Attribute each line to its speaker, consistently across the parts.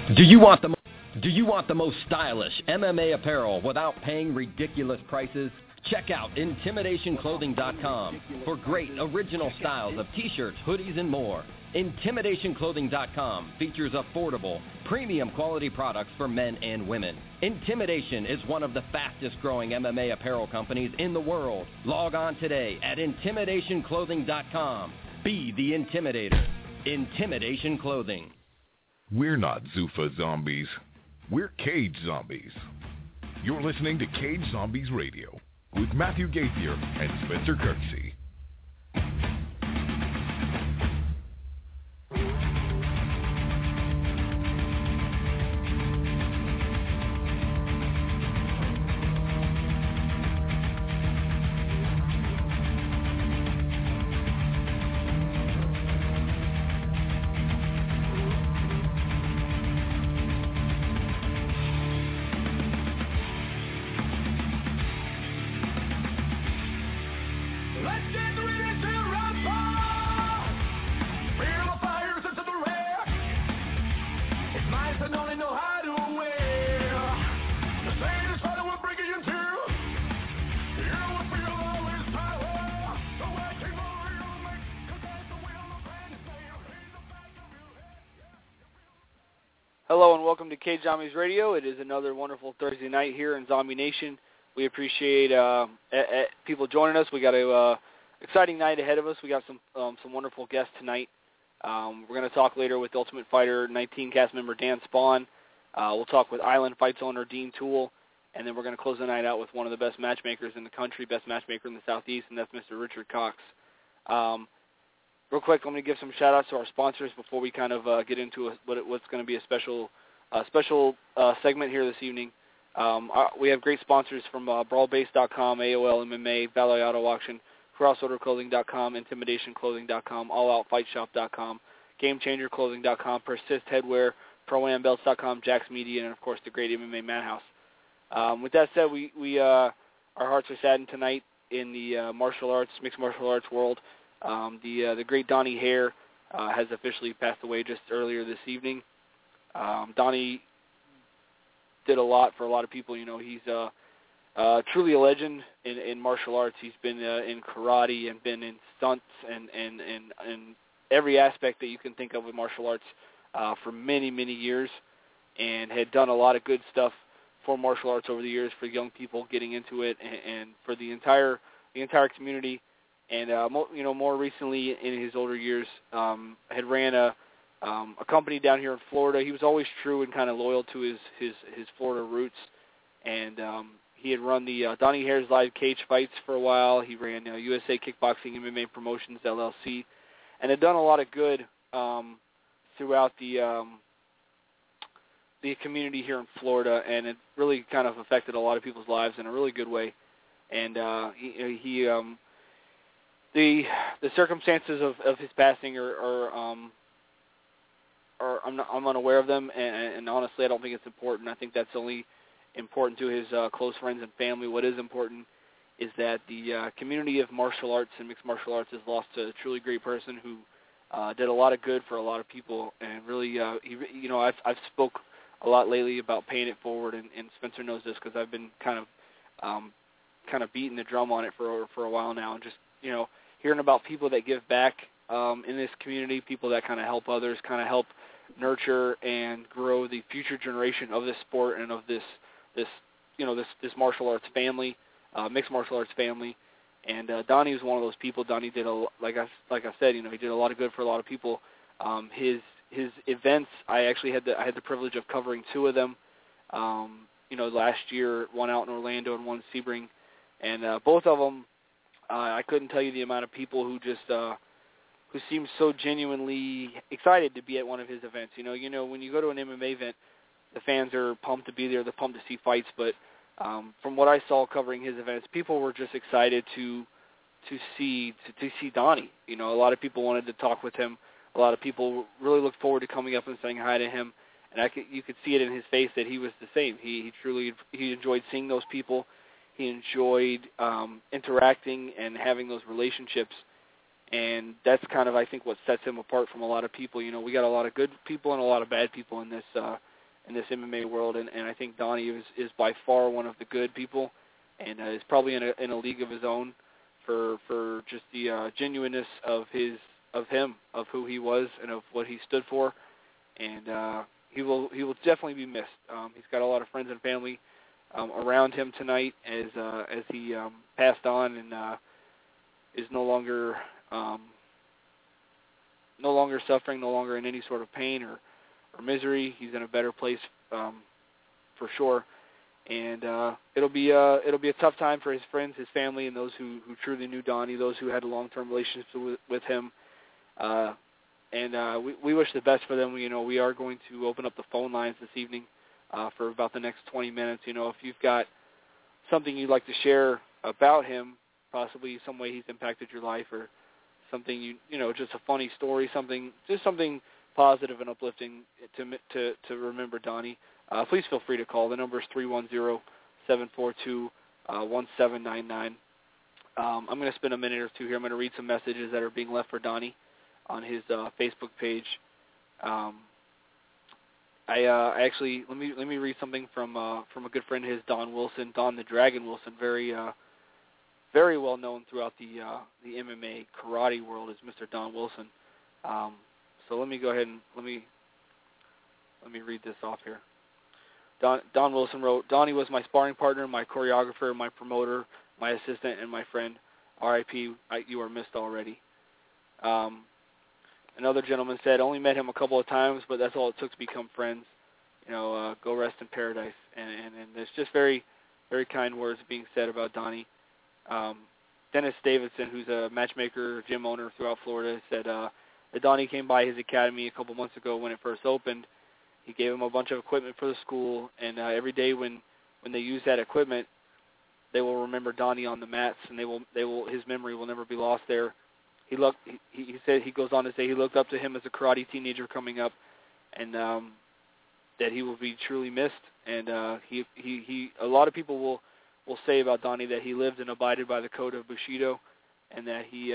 Speaker 1: Do you want the most stylish MMA apparel without paying ridiculous prices? Check out IntimidationClothing.com for great original styles of t-shirts, hoodies, and more. IntimidationClothing.com features affordable, premium quality products for men and women. Intimidation is one of the fastest growing MMA apparel companies in the world. Log on today at IntimidationClothing.com. Be the Intimidator. Intimidation Clothing.
Speaker 2: We're not Zuffa zombies. We're Cage Zombies. You're listening to Cage Zombies Radio with Matthew Gaithier and Spencer Kirksey.
Speaker 3: Hello and welcome to Cage Zombies Radio. It is another wonderful Thursday night here in Zombie Nation. We appreciate people joining us. We got a exciting night ahead of us. We got some wonderful guests tonight. We're going to talk later with Ultimate Fighter 19 cast member Dan Spawn. We'll talk with Island Fights owner Dean Toole, and then we're going to close the night out with one of the best matchmakers in the country, best matchmaker in the Southeast, and that's Mr. Richard Cox. Real quick, I'm going to give some shout-outs to our sponsors before we kind of get into what's going to be a special segment here this evening. We have great sponsors from BrawlBase.com, AOL MMA, Valley Auto Auction, CrossOrderClothing.com, IntimidationClothing.com, AllOutFightShop.com, GameChangerClothing.com, Persist Headwear, ProAmBelts.com, Jax Media, and, of course, the great MMA Madhouse. With that said, our hearts are saddened tonight in the mixed martial arts world. The great Donnie Hare has officially passed away just earlier this evening. Donnie did a lot for a lot of people. You know, he's truly a legend in martial arts. He's been in karate and been in stunts and every aspect that you can think of with martial arts for many, many years, and had done a lot of good stuff for martial arts over the years for young people getting into it and for the entire community. And more recently in his older years, had ran a company down here in Florida. He was always true and kind of loyal to his Florida roots, and he had run the Donnie Hare's Live Cage Fights for a while. He ran USA Kickboxing MMA Promotions LLC, and had done a lot of good throughout the community here in Florida, and it really kind of affected a lot of people's lives in a really good way. And the circumstances of his passing are I'm unaware of them, and honestly, I don't think it's important. I think that's only important to his close friends and family. What is important is that the community of martial arts and mixed martial arts has lost a truly great person who did a lot of good for a lot of people, and really, I've spoke a lot lately about paying it forward, and Spencer knows this because I've been kind of beating the drum on it for a while now, and just hearing about people that give back in this community, people that kind of help others, kind of help nurture and grow the future generation of this sport and of this martial arts family, mixed martial arts family. And Donnie was one of those people. Donnie did like I said, he did a lot of good for a lot of people. His events, I had the privilege of covering two of them. Last year, one out in Orlando and one in Sebring, and both of them. I couldn't tell you the amount of people who just who seemed so genuinely excited to be at one of his events. When you go to an MMA event, the fans are pumped to be there. They're pumped to see fights. But from what I saw covering his events, people were just excited to see Donnie. A lot of people wanted to talk with him. A lot of people really looked forward to coming up and saying hi to him. And you could see it in his face that he was the same. He enjoyed seeing those people. He enjoyed interacting and having those relationships, and that's kind of, I think, what sets him apart from a lot of people. We got a lot of good people and a lot of bad people in this in this MMA world, and I think Donnie is by far one of the good people, and is probably in a league of his own for just the genuineness of him, of who he was, and of what he stood for, and he will definitely be missed. He's got a lot of friends and family around him tonight as he passed on and is no longer suffering, no longer in any sort of pain or misery. He's in a better place for sure, and it'll be a tough time for his friends, his family, and those who truly knew Donnie, those who had a long-term relationship with him. And we wish the best for them. We are going to open up the phone lines this evening for about the next 20 minutes. If you've got something you'd like to share about him, possibly some way he's impacted your life, or something just a funny story, something positive and uplifting to remember Donnie, please feel free to call. The number is 310-742-1799. I'm going to spend a minute or two here. I'm going to read some messages that are being left for Donnie on his Facebook page. I actually let me read something from a good friend of his, Don Wilson, Don the Dragon Wilson, very well known throughout the MMA karate world as Mr. Don Wilson. So let me go ahead and let me read this off here. Don Wilson wrote, Donnie was my sparring partner, my choreographer, my promoter, my assistant, and my friend. R.I.P. You are missed already. Another gentleman said, only met him a couple of times, but that's all it took to become friends. Go rest in paradise. And there's just very, very kind words being said about Donnie. Dennis Davidson, who's a matchmaker, gym owner throughout Florida, said that Donnie came by his academy a couple months ago when it first opened. He gave him a bunch of equipment for the school, and every day when they use that equipment, they will remember Donnie on the mats, and his memory will never be lost there. He said, he goes on to say he looked up to him as a karate teenager coming up, and that he will be truly missed. And he a lot of people will say about Donnie that he lived and abided by the code of Bushido, and that he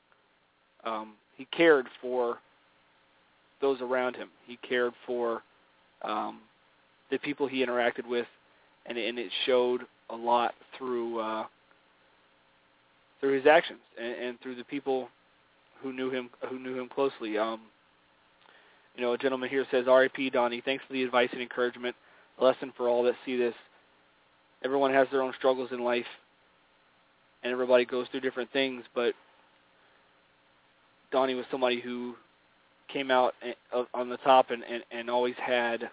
Speaker 3: cared for those around him. He cared for the people he interacted with, and it showed a lot through his actions and through the people who knew him closely. A gentleman here says, R.I.P. Donnie, thanks for the advice and encouragement, a lesson for all that see this. Everyone has their own struggles in life, and everybody goes through different things, but Donnie was somebody who came out on the top and always had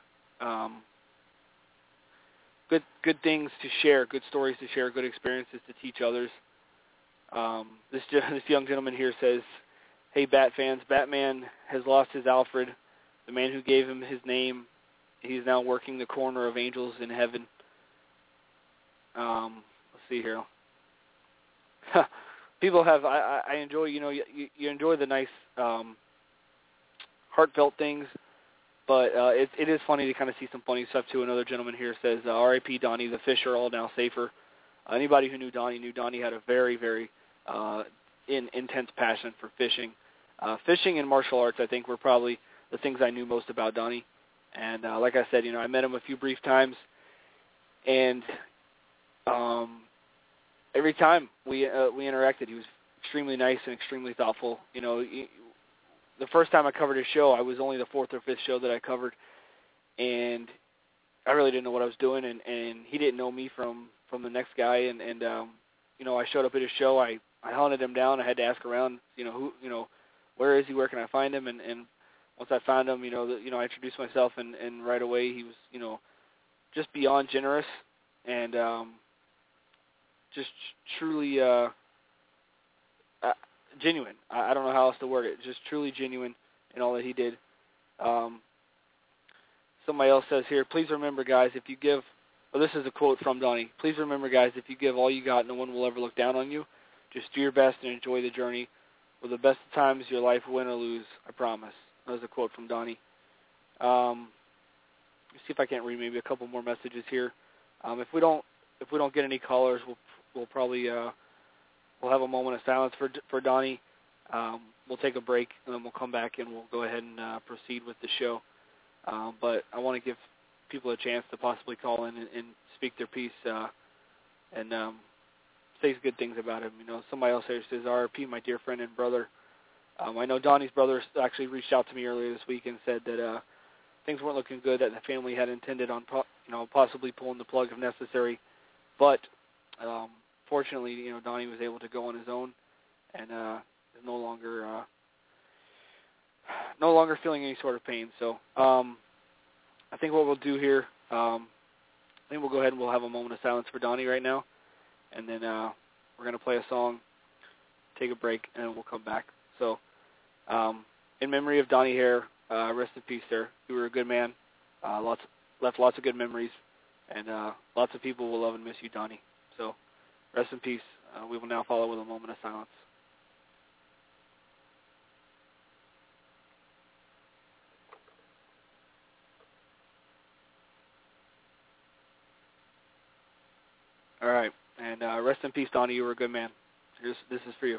Speaker 3: good things to share, good stories to share, good experiences to teach others. This young gentleman here says, hey, Bat fans, Batman has lost his Alfred, the man who gave him his name. He's now working the corner of angels in heaven. Let's see here. People have, I enjoy, you enjoy the nice, heartfelt things, but it is funny to kind of see some funny stuff too. Another gentleman here says, R.I.P. Donnie, the fish are all now safer. Anybody who knew Donnie had a very, very intense passion for fishing. Fishing and martial arts, I think, were probably the things I knew most about Donnie. And like I said, I met him a few brief times, and every time we interacted, he was extremely nice and extremely thoughtful. The first time I covered his show, I was only the fourth or fifth show that I covered, and I really didn't know what I was doing, and he didn't know me from the next guy, and I showed up at his show. I hunted him down. I had to ask around, where is he? Where can I find him? And once I found him, I introduced myself, and right away he was, just beyond generous, and just truly genuine. I don't know how else to word it. Just truly genuine in all that he did. Somebody else says here, please remember, guys, if you give, this is a quote from Donnie, please remember, guys, if you give all you got, no one will ever look down on you. Just do your best and enjoy the journey. For the best of times, your life, win or lose, I promise. That was a quote from Donnie. Let's see if I can't read maybe a couple more messages here. If we don't get any callers, we'll probably we'll have a moment of silence for Donnie. We'll take a break, and then we'll come back and we'll go ahead and proceed with the show. But I want to give people a chance to possibly call in and speak their piece and say good things about him. You know, somebody else here says, RP, my dear friend and brother. I know Donnie's brother actually reached out to me earlier this week and said that things weren't looking good, that the family had intended on possibly pulling the plug if necessary. But fortunately, you know, Donnie was able to go on his own and is no longer feeling any sort of pain. So I think what we'll do here, I think we'll go ahead and we'll have a moment of silence for Donnie right now, and then we're going to play a song, take a break, and then we'll come back. So in memory of Donnie Hare, rest in peace, sir. You were a good man, left lots of good memories, and lots of people will love and miss you, Donnie. So rest in peace. We will now follow with a moment of silence. All right, and rest in peace, Donnie. You were a good man. This is for you.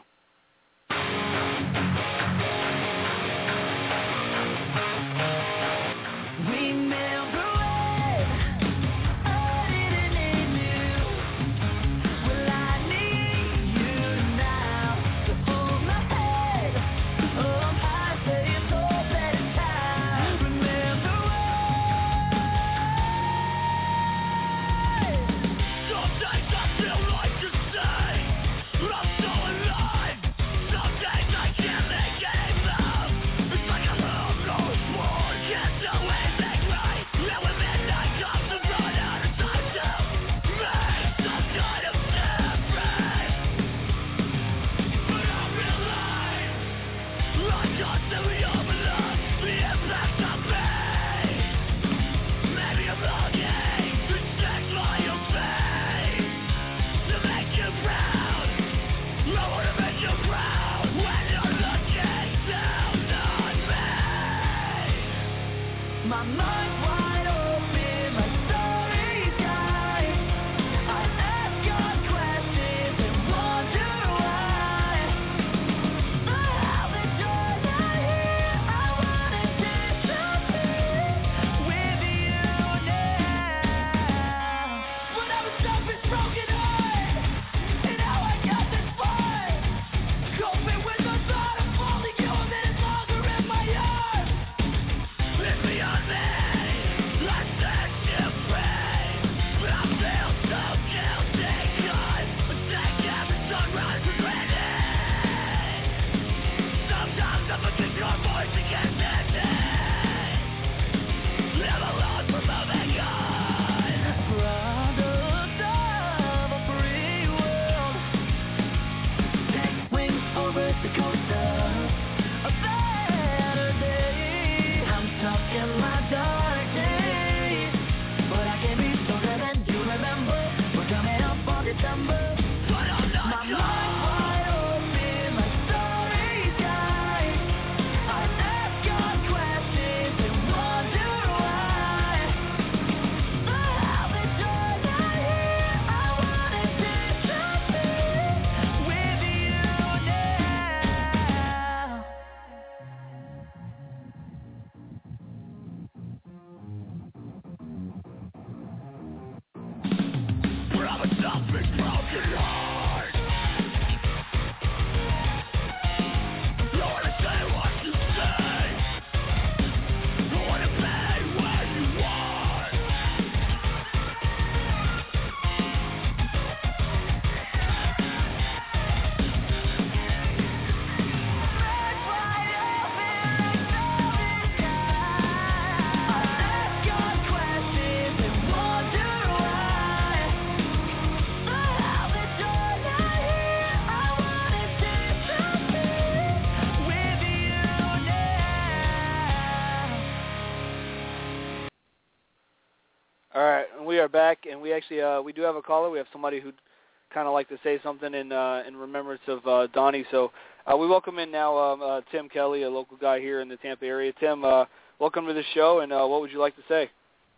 Speaker 3: We are back, and we actually we do have a caller. We have somebody who'd kind of like to say something in remembrance of Donnie. So we welcome in now Tim Kelly, a local guy here in the Tampa area. Tim, welcome to the show, and what would you like to say?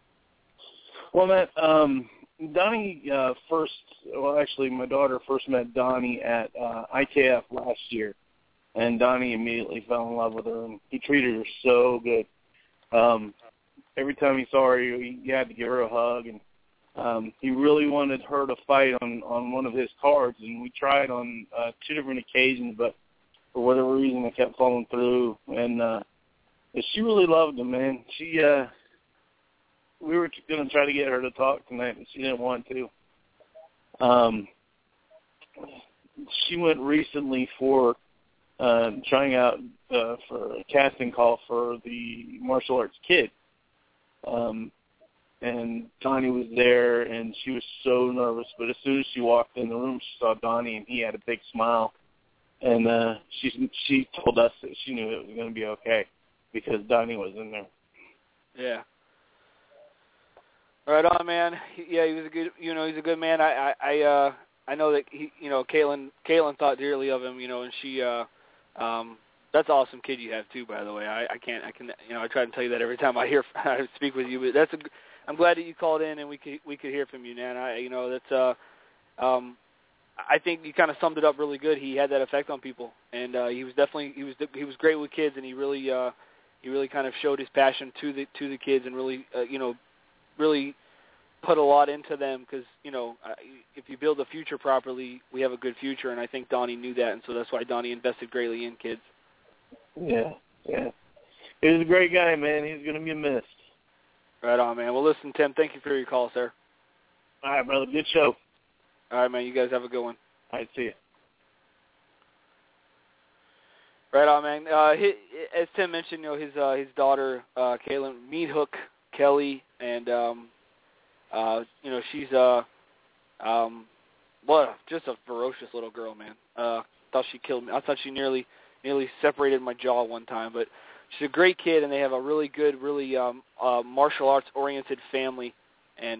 Speaker 4: Well, Matt, Donnie actually my daughter first met Donnie at IKF last year, and Donnie immediately fell in love with her, and he treated her so good. every time he saw her, he had to give her a hug, and he really wanted her to fight on one of his cards, and we tried on 2 different occasions, but for whatever reason, it kept falling through, and she really loved him, man. We were going to try to get her to talk tonight, but she didn't want to. She went recently for trying out for a casting call for the martial arts kid. And Donnie was there, and she was so nervous. But as soon as she walked in the room, she saw Donnie, and he had a big smile. And she told us that she knew it was going to be okay because Donnie was in there.
Speaker 3: Yeah. Right on, man. Yeah, he was a good. He's a good man. I know that he. Caitlin thought dearly of him. And she. That's an awesome kid you have too, by the way. I try to tell you that every time I speak with you. But I'm glad that you called in and we could hear from you, man. I think you kind of summed it up really good. He had that effect on people, and he was great with kids, and he really kind of showed his passion to the kids, and really really put a lot into them because if you build a future properly, we have a good future, and I think Donnie knew that, and so that's why Donnie invested greatly in kids.
Speaker 4: Yeah. He was a great guy, man. He's going to be missed.
Speaker 3: Right on, man. Well, listen, Tim, thank you for your call, sir.
Speaker 4: All right, brother. Good show.
Speaker 3: All right, man. You guys have a good one.
Speaker 4: All right, see you.
Speaker 3: Right on, man. As Tim mentioned, his daughter, Caitlin, Meat Hook Kelly, and she's just a ferocious little girl, man. Thought she killed me. I thought she nearly separated my jaw one time, but she's a great kid, and they have a really good, really martial arts oriented family, and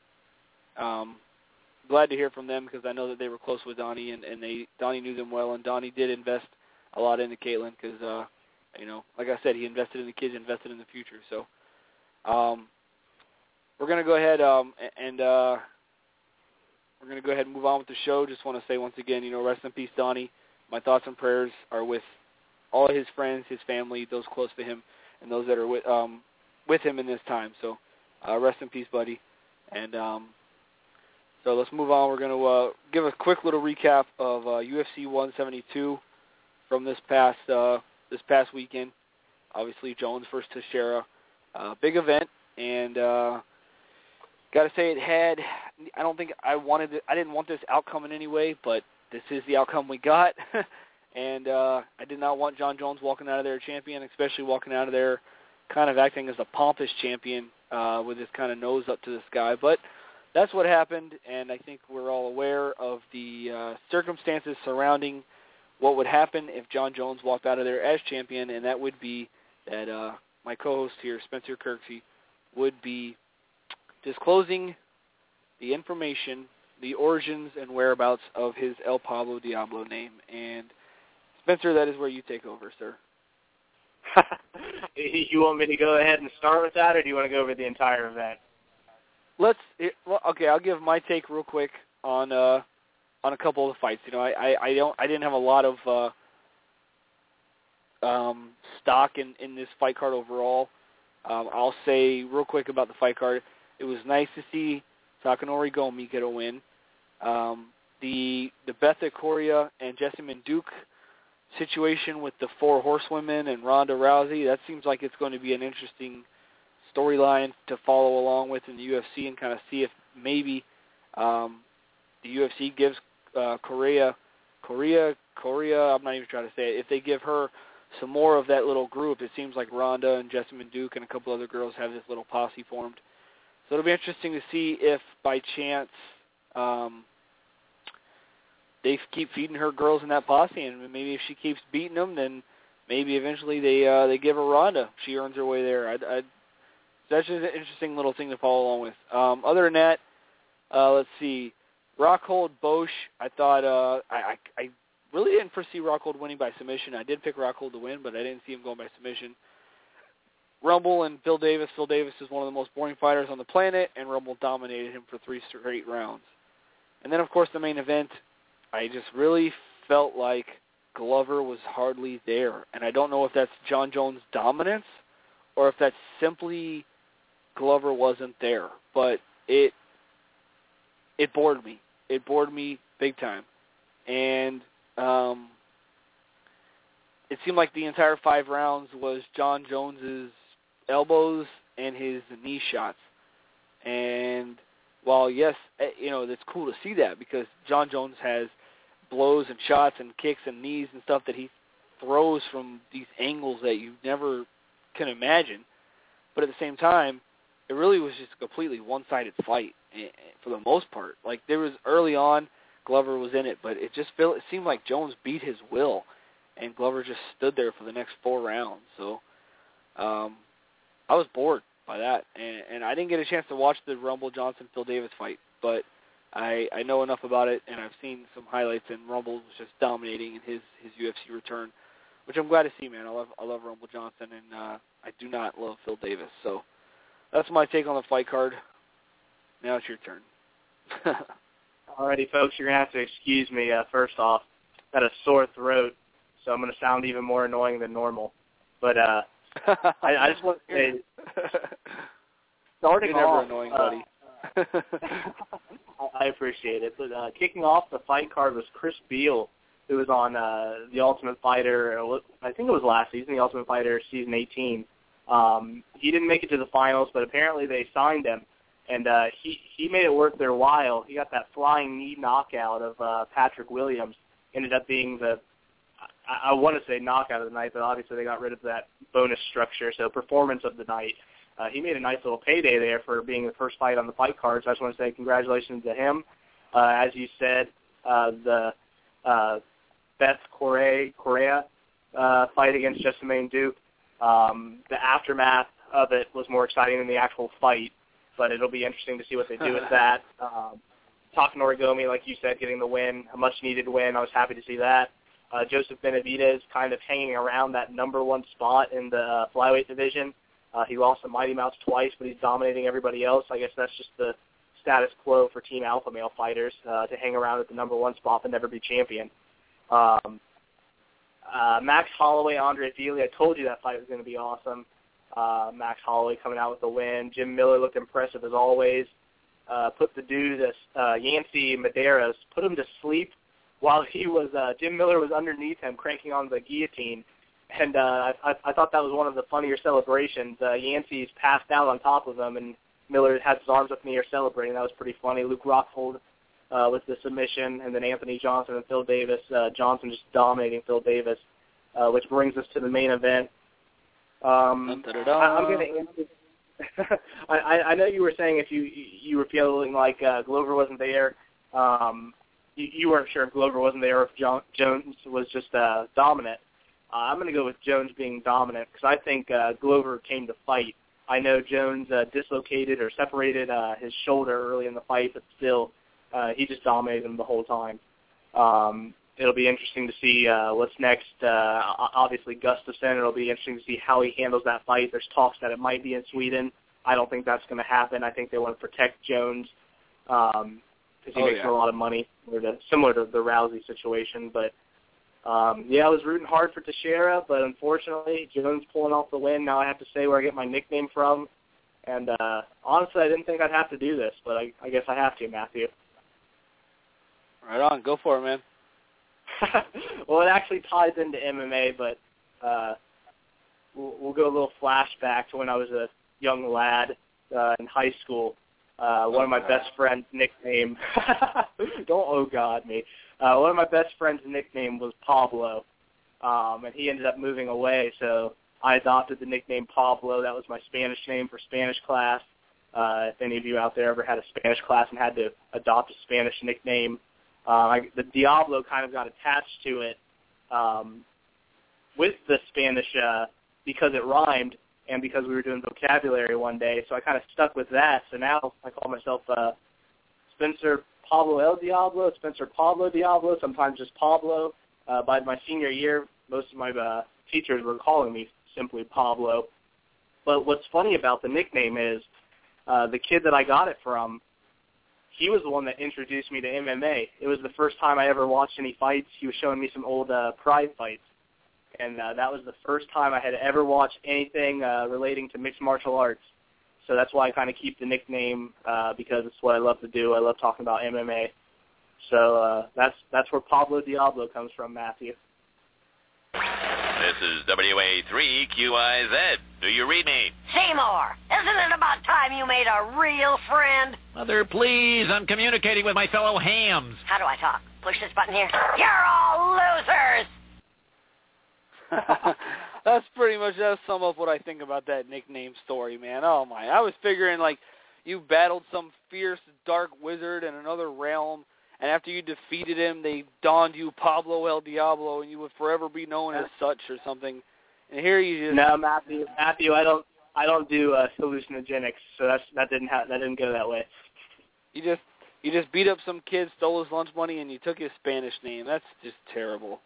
Speaker 3: glad to hear from them because I know that they were close with Donnie, and Donnie knew them well, and Donnie did invest a lot into Caitlin because like I said, he invested in the kids, invested in the future. So we're gonna go ahead and move on with the show. Just want to say once again, rest in peace, Donnie. My thoughts and prayers are with all of his friends, his family, those close to him, and those that are with him in this time. So rest in peace, buddy. And so let's move on. We're going to give a quick little recap of UFC 172 from this past weekend. Obviously, Jones versus Teixeira, big event, and got to say I didn't want this outcome in any way, but this is the outcome we got. And I did not want Jon Jones walking out of there a champion, especially walking out of there kind of acting as a pompous champion with his kind of nose up to the sky. But that's what happened, and I think we're all aware of the circumstances surrounding what would happen if Jon Jones walked out of there as champion, and that would be that my co-host here, Spencer Kirksey, would be disclosing the information, the origins and whereabouts of his El Pablo Diablo name. And Spencer, that is where you take over, sir.
Speaker 5: You want me to go ahead and start with that, or do you want to go over the entire event?
Speaker 3: Okay, I'll give my take real quick on a couple of the fights. I didn't have a lot of stock in this fight card overall. I'll say real quick about the fight card. It was nice to see Takanori Gomi get a win. The Betha Correa and Jessamyn Duke situation with the 4 horsewomen and Ronda Rousey, that seems like it's going to be an interesting storyline to follow along with in the UFC and kind of see if maybe the UFC gives Correa, I'm not even trying to say it, if they give her some more of that little group. It seems like Ronda and Jessamyn Duke and a couple other girls have this little posse formed. So it'll be interesting to see if by chance they keep feeding her girls in that posse, and maybe if she keeps beating them, then maybe eventually they give her Ronda. She earns her way there. That's just an interesting little thing to follow along with. Other than that, let's see. Rockhold Bosch, I thought I really didn't foresee Rockhold winning by submission. I did pick Rockhold to win, but I didn't see him going by submission. Rumble and Phil Davis. Phil Davis is one of the most boring fighters on the planet, and Rumble dominated him for 3 straight rounds. And then, of course, the main event, I just really felt like Glover was hardly there. And I don't know if that's Jon Jones' dominance or if that's simply Glover wasn't there, but it bored me. It bored me big time. And it seemed like the entire 5 rounds was Jon Jones's elbows and his knee shots. And while, yes, it's cool to see that because Jon Jones has blows and shots and kicks and knees and stuff that he throws from these angles that you never can imagine. But at the same time, it really was just a completely one-sided fight for the most part. Like, there was early on, Glover was in it, but it seemed like Jones beat his will, and Glover just stood there for the next 4 rounds. So I was bored by that, and I didn't get a chance to watch the Rumble Johnson-Phil Davis fight, but I know enough about it, and I've seen some highlights, and Rumble was just dominating in his UFC return, which I'm glad to see, man. I love Rumble Johnson, and I do not love Phil Davis. So that's my take on the fight card. Now it's your turn.
Speaker 5: Alrighty, folks, you're going to have to excuse me. First off, I had a sore throat, so I'm going to sound even more annoying than normal. But I just want to say, starting
Speaker 3: You're never
Speaker 5: off,
Speaker 3: annoying, buddy.
Speaker 5: I appreciate it. But kicking off the fight card was Chris Beal, who was on The Ultimate Fighter, I think it was last season, The Ultimate Fighter Season 18. He didn't make it to the finals, but apparently they signed him. And he made it worth their while. He got that flying knee knockout of Patrick Williams. Ended up being I want to say knockout of the night, but obviously they got rid of that bonus structure, so performance of the night. He made a nice little payday there for being the first fight on the fight card, so I just want to say congratulations to him. As you said, the Beth Correa fight against Jessamine Duke, the aftermath of it was more exciting than the actual fight, but it'll be interesting to see what they do with that. Taka Norigomi, like you said, getting the win, a much-needed win. I was happy to see that. Joseph Benavidez kind of hanging around that number 1 spot in the flyweight division. He lost to Mighty Mouse twice, but he's dominating everybody else. I guess that's just the status quo for Team Alpha Male fighters, to hang around at the number 1 spot but never be champion. Max Holloway, Andre Fili, I told you that fight was going to be awesome. Max Holloway coming out with the win. Jim Miller looked impressive as always. Put the dude, Yancy Medeiros, put him to sleep while Jim Miller was underneath him cranking on the guillotine. And I thought that was one of the funnier celebrations. Yancey's passed out on top of him, and Miller had his arms up in the air celebrating. That was pretty funny. Luke Rockhold with the submission, and then Anthony Johnson and Phil Davis. Johnson just dominating Phil Davis, which brings us to the main event. I'm going to answer. I know you were saying if you were feeling like Glover wasn't there, you weren't sure if Glover wasn't there or if Jones was just dominant. I'm going to go with Jones being dominant because I think Glover came to fight. I know Jones dislocated or separated his shoulder early in the fight, but still, he just dominated him the whole time. It'll be interesting to see what's next. Obviously, Gustafsson. It'll be interesting to see how he handles that fight. There's talks that it might be in Sweden. I don't think that's going to happen. I think they want to protect Jones because he makes a lot of money, similar to the Rousey situation. But, I was rooting hard for Teixeira, but unfortunately, Jones pulling off the win. Now I have to say where I get my nickname from. And honestly, I didn't think I'd have to do this, but I guess I have to, Matthew.
Speaker 3: Right on. Go for it, man.
Speaker 5: Well, it actually ties into MMA, but we'll go a little flashback to when I was a young lad in high school. One of my best friends' nickname, don't oh God me, one of my best friends' nickname was Pablo, and he ended up moving away, so I adopted the nickname Pablo. That was my Spanish name for Spanish class. If any of you out there ever had a Spanish class and had to adopt a Spanish nickname, the Diablo kind of got attached to it with the Spanish because it rhymed and because we were doing vocabulary one day. So I kind of stuck with that. So now I call myself Spencer Pablo El Diablo, Spencer Pablo Diablo, sometimes just Pablo. By my senior year, most of my teachers were calling me simply Pablo. But what's funny about the nickname is the kid that I got it from, he was the one that introduced me to MMA. It was the first time I ever watched any fights. He was showing me some old Pride fights. And that was the first time I had ever watched anything relating to mixed martial arts. So that's why I kind of keep the nickname because it's what I love to do. I love talking about MMA. So that's where Pablo Diablo comes from, Matthew.
Speaker 6: This is WA3QIZ. Do you read me?
Speaker 7: Seymour, isn't it about time you made a real friend?
Speaker 8: Mother, please. I'm communicating with my fellow hams.
Speaker 7: How do I talk? Push this button here. You're all losers!
Speaker 3: That's pretty much, that'll sum up what I think about that nickname story, man. Oh, my. I was figuring, like, you battled some fierce dark wizard in another realm, and after you defeated him, they donned you Pablo El Diablo, and you would forever be known as such or something. And here you just...
Speaker 5: No, Matthew, I don't do hallucinogenics, so that didn't go that way.
Speaker 3: You just beat up some kid, stole his lunch money, and you took his Spanish name. That's just terrible.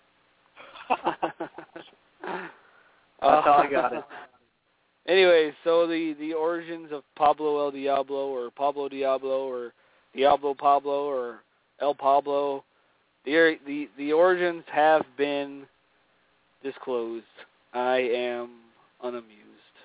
Speaker 5: That's all I got.
Speaker 3: Anyway, so the origins of Pablo El Diablo or Pablo Diablo or Diablo Pablo or El Pablo, the origins have been disclosed. I am unamused.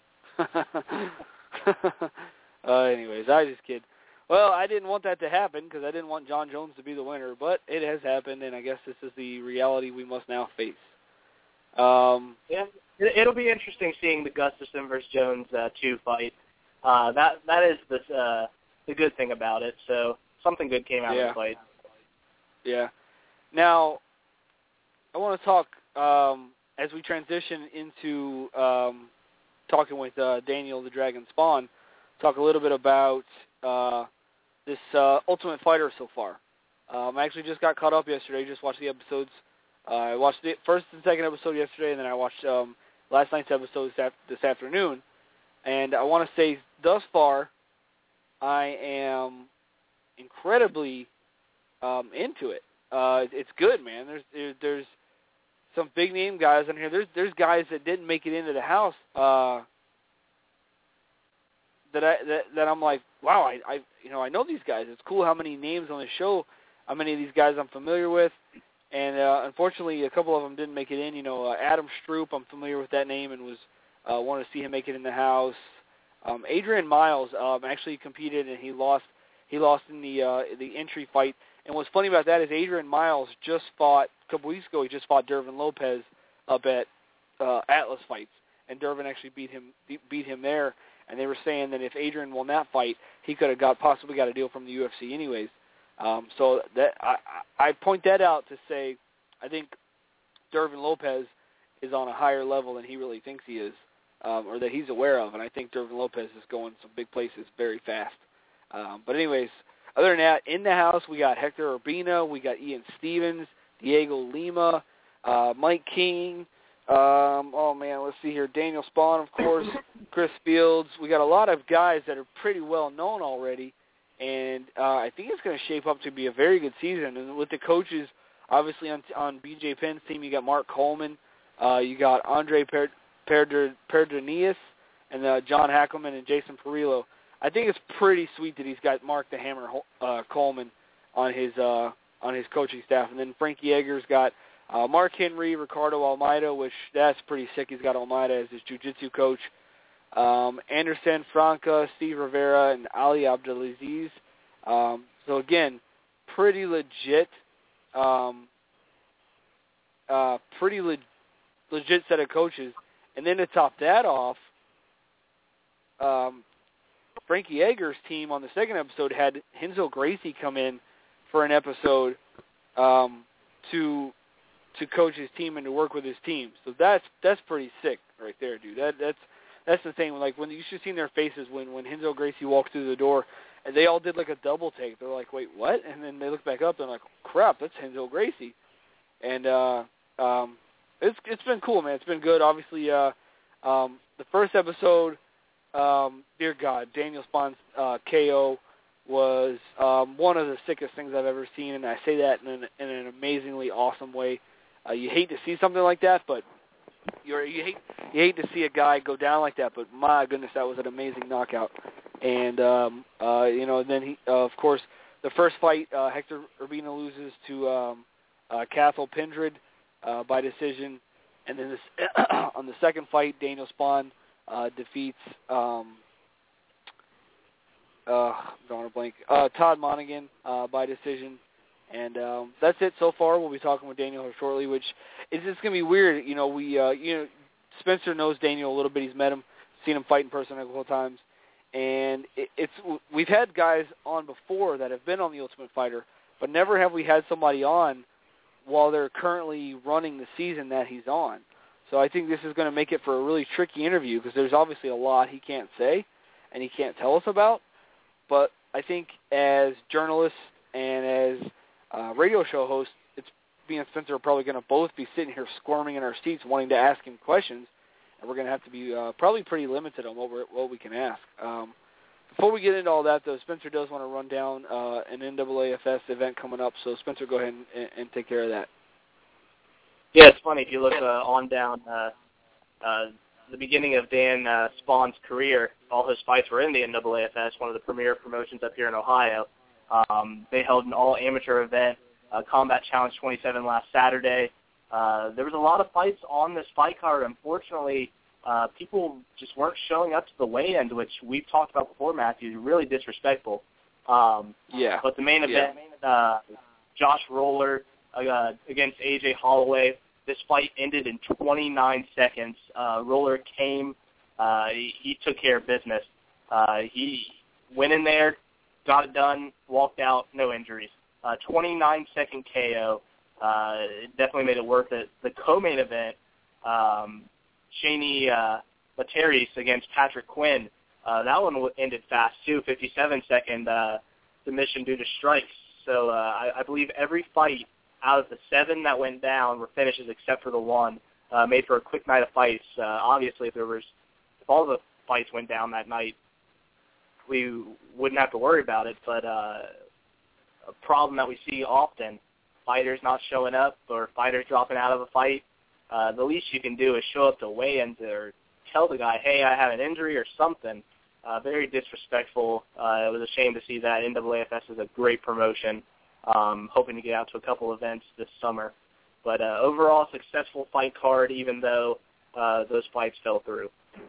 Speaker 3: Anyways, I just kid. Well, I didn't want that to happen because I didn't want John Jones to be the winner, but it has happened, and I guess this is the reality we must now face.
Speaker 5: Yeah, it'll be interesting seeing the Gustafsson versus Jones 2 fight. That is the good thing about it. So something good came out of the fight.
Speaker 3: Yeah. Now, I want to talk as we transition into talking with Daniel the Dragon Spawn. Talk a little bit about this Ultimate Fighter so far. I actually just got caught up yesterday. Just watched the episodes. I watched the first and second episode yesterday, and then I watched last night's episode this afternoon. And I want to say, thus far, I am incredibly into it. It's good, man. There's some big name guys on here. There's guys that didn't make it into the house that I'm like, wow, I know these guys. It's cool how many names on the show, how many of these guys I'm familiar with. And unfortunately, a couple of them didn't make it in. Adam Stroop, I'm familiar with that name and was wanted to see him make it in the house. Adrian Miles actually competed and he lost in the entry fight. And what's funny about that is Adrian Miles just fought a couple weeks ago. He just fought Dervin Lopez up at Atlas Fights, and Dervin actually beat him there. And they were saying that if Adrian won that fight, he could have possibly got a deal from the UFC anyways. So that I point that out to say I think Dervin Lopez is on a higher level than he really thinks he is, or that he's aware of, and I think Dervin Lopez is going some big places very fast. But anyways, other than that, in the house we got Hector Urbina, we got Ian Stevens, Diego Lima, Mike King. Let's see here. Daniel Spawn, of course, Chris Fields. We got a lot of guys that are pretty well known already. And I think it's going to shape up to be a very good season. And with the coaches, obviously on BJ Penn's team, you got Mark Coleman, you got Andre Perdonius, and John Hackelman and Jason Perillo. I think it's pretty sweet that he's got Mark the Hammer Coleman on his coaching staff. And then Frankie Egger's got Mark Henry, Ricardo Almeida, which that's pretty sick. He's got Almeida as his jiu-jitsu coach. Anderson Franca, Steve Rivera, and Ali Abdelaziz. So again, pretty legit set of coaches. And then to top that off, Frankie Egger's team on the second episode had Renzo Gracie come in for an episode to coach his team and to work with his team. So that's pretty sick right there, dude. That's the thing. Like when you should have seen their faces when Renzo Gracie walked through the door, and they all did like a double take. They're like, "Wait, what?" And then they look back up and like, "Crap, that's Renzo Gracie." And it's been cool, man. It's been good. Obviously, the first episode, dear God, Daniel Spawn's KO was one of the sickest things I've ever seen, and I say that in an amazingly awesome way. You hate to see something like that, but you hate to see a guy go down like that. But my goodness, that was an amazing knockout. And then he, of course, the first fight, Hector Urbina loses to Cathal Pendred by decision, and then on the second fight, Daniel Spawn defeats drawing a blank. Todd Monaghan by decision. And that's it so far. We'll be talking with Daniel here shortly, which is just going to be weird. Spencer knows Daniel a little bit. He's met him, seen him fight in person a couple of times. And we've had guys on before that have been on The Ultimate Fighter, but never have we had somebody on while they're currently running the season that he's on. So I think this is going to make it for a really tricky interview because there's obviously a lot he can't say and he can't tell us about. But I think as journalists and as radio show hosts, me and Spencer are probably going to both be sitting here squirming in our seats wanting to ask him questions, and we're going to have to be probably pretty limited on what we can ask. Before we get into all that, though, Spencer does want to run down an NAAFS event coming up, so Spencer, go ahead and take care of that.
Speaker 5: Yeah, it's funny. If you look on down the beginning of Dan Spawn's career, all his fights were in the NAAFS, one of the premier promotions up here in Ohio. They held an all-amateur event, Combat Challenge 27 last Saturday. There was a lot of fights on this fight card. Unfortunately, people just weren't showing up to the weigh-ins, which we've talked about before, Matthew, really disrespectful. But the main event, Josh Roller against AJ Holloway, this fight ended in 29 seconds. Roller came, he took care of business. He went in there, got it done, walked out, no injuries. 29-second KO. Definitely made it worth it. The co-main event, Shaney Materis against Patrick Quinn, that one ended fast, too, 57-second submission due to strikes. So I believe every fight out of the 7 that went down were finishes except for the one. Made for a quick night of fights. Obviously, if all the fights went down that night, we wouldn't have to worry about it, but a problem that we see often, fighters not showing up or fighters dropping out of a fight, the least you can do is show up to weigh-ins or tell the guy, hey, I have an injury or something. Very disrespectful. It was a shame to see that. NAAFS is a great promotion. Hoping to get out to a couple events this summer. But overall, successful fight card, even though those fights fell through.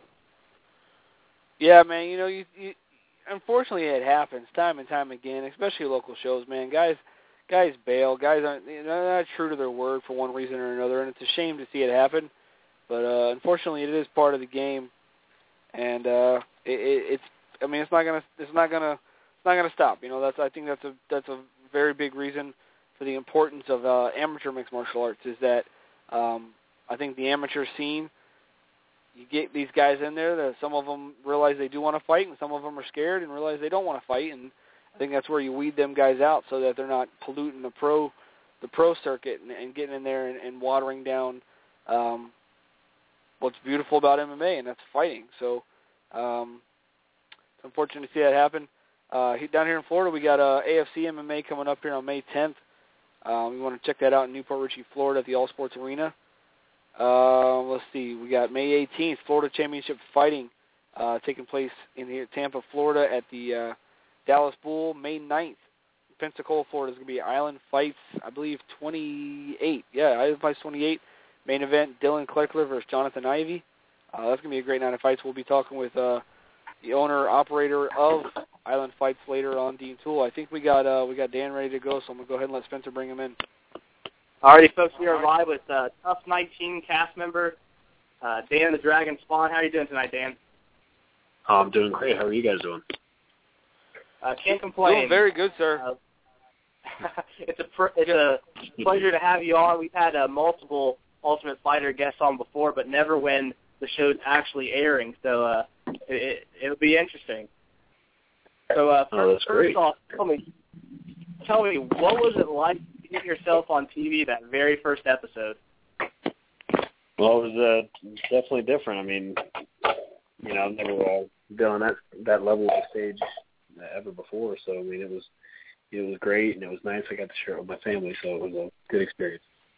Speaker 3: Yeah, man, you unfortunately it happens time and time again, especially local shows, man. Guys bail. Guys aren't not true to their word for one reason or another, and it's a shame to see it happen. But unfortunately, it is part of the game, and it's not gonna stop. I think that's a very big reason for the importance of amateur mixed martial arts is that I think the amateur scene. You get these guys in there that some of them realize they do want to fight and some of them are scared and realize they don't want to fight, and I think that's where you weed them guys out so that they're not polluting the pro circuit and getting in there and watering down what's beautiful about MMA, and that's fighting. So it's unfortunate to see that happen. Down here in Florida, we got AFC MMA coming up here on May 10th. We want to check that out in Newport Richey, Florida at the All Sports Arena. Let's see. We got May 18th, Florida Championship Fighting taking place in here, Tampa, Florida at the Dallas Bull. May 9th, Pensacola, Florida is going to be Island Fights, I believe, 28. Yeah, Island Fights 28. Main event, Dylan Kleckler versus Jonathan Ivey. That's going to be a great night of fights. We'll be talking with the owner-operator of Island Fights later on, Dean Toole. I think we got Dan ready to go, so I'm going to go ahead and let Spencer bring him in.
Speaker 5: Alrighty, folks, we are live with Tough 19 cast member Dan the Dragon Spawn. How are you doing tonight, Dan?
Speaker 9: I'm doing great. How are you guys doing?
Speaker 5: Can't complain.
Speaker 3: Doing very good, sir.
Speaker 5: It's a pleasure to have you on. We've had multiple Ultimate Fighter guests on before, but never when the show's actually airing, so it'll be interesting. So first off, tell me, what was it like to get yourself on TV that very first episode?
Speaker 9: Well, it was definitely different. I mean, I've never been on that level of stage ever before, so I mean, it was great, and it was nice. I got to share it with my family, so it was a good experience.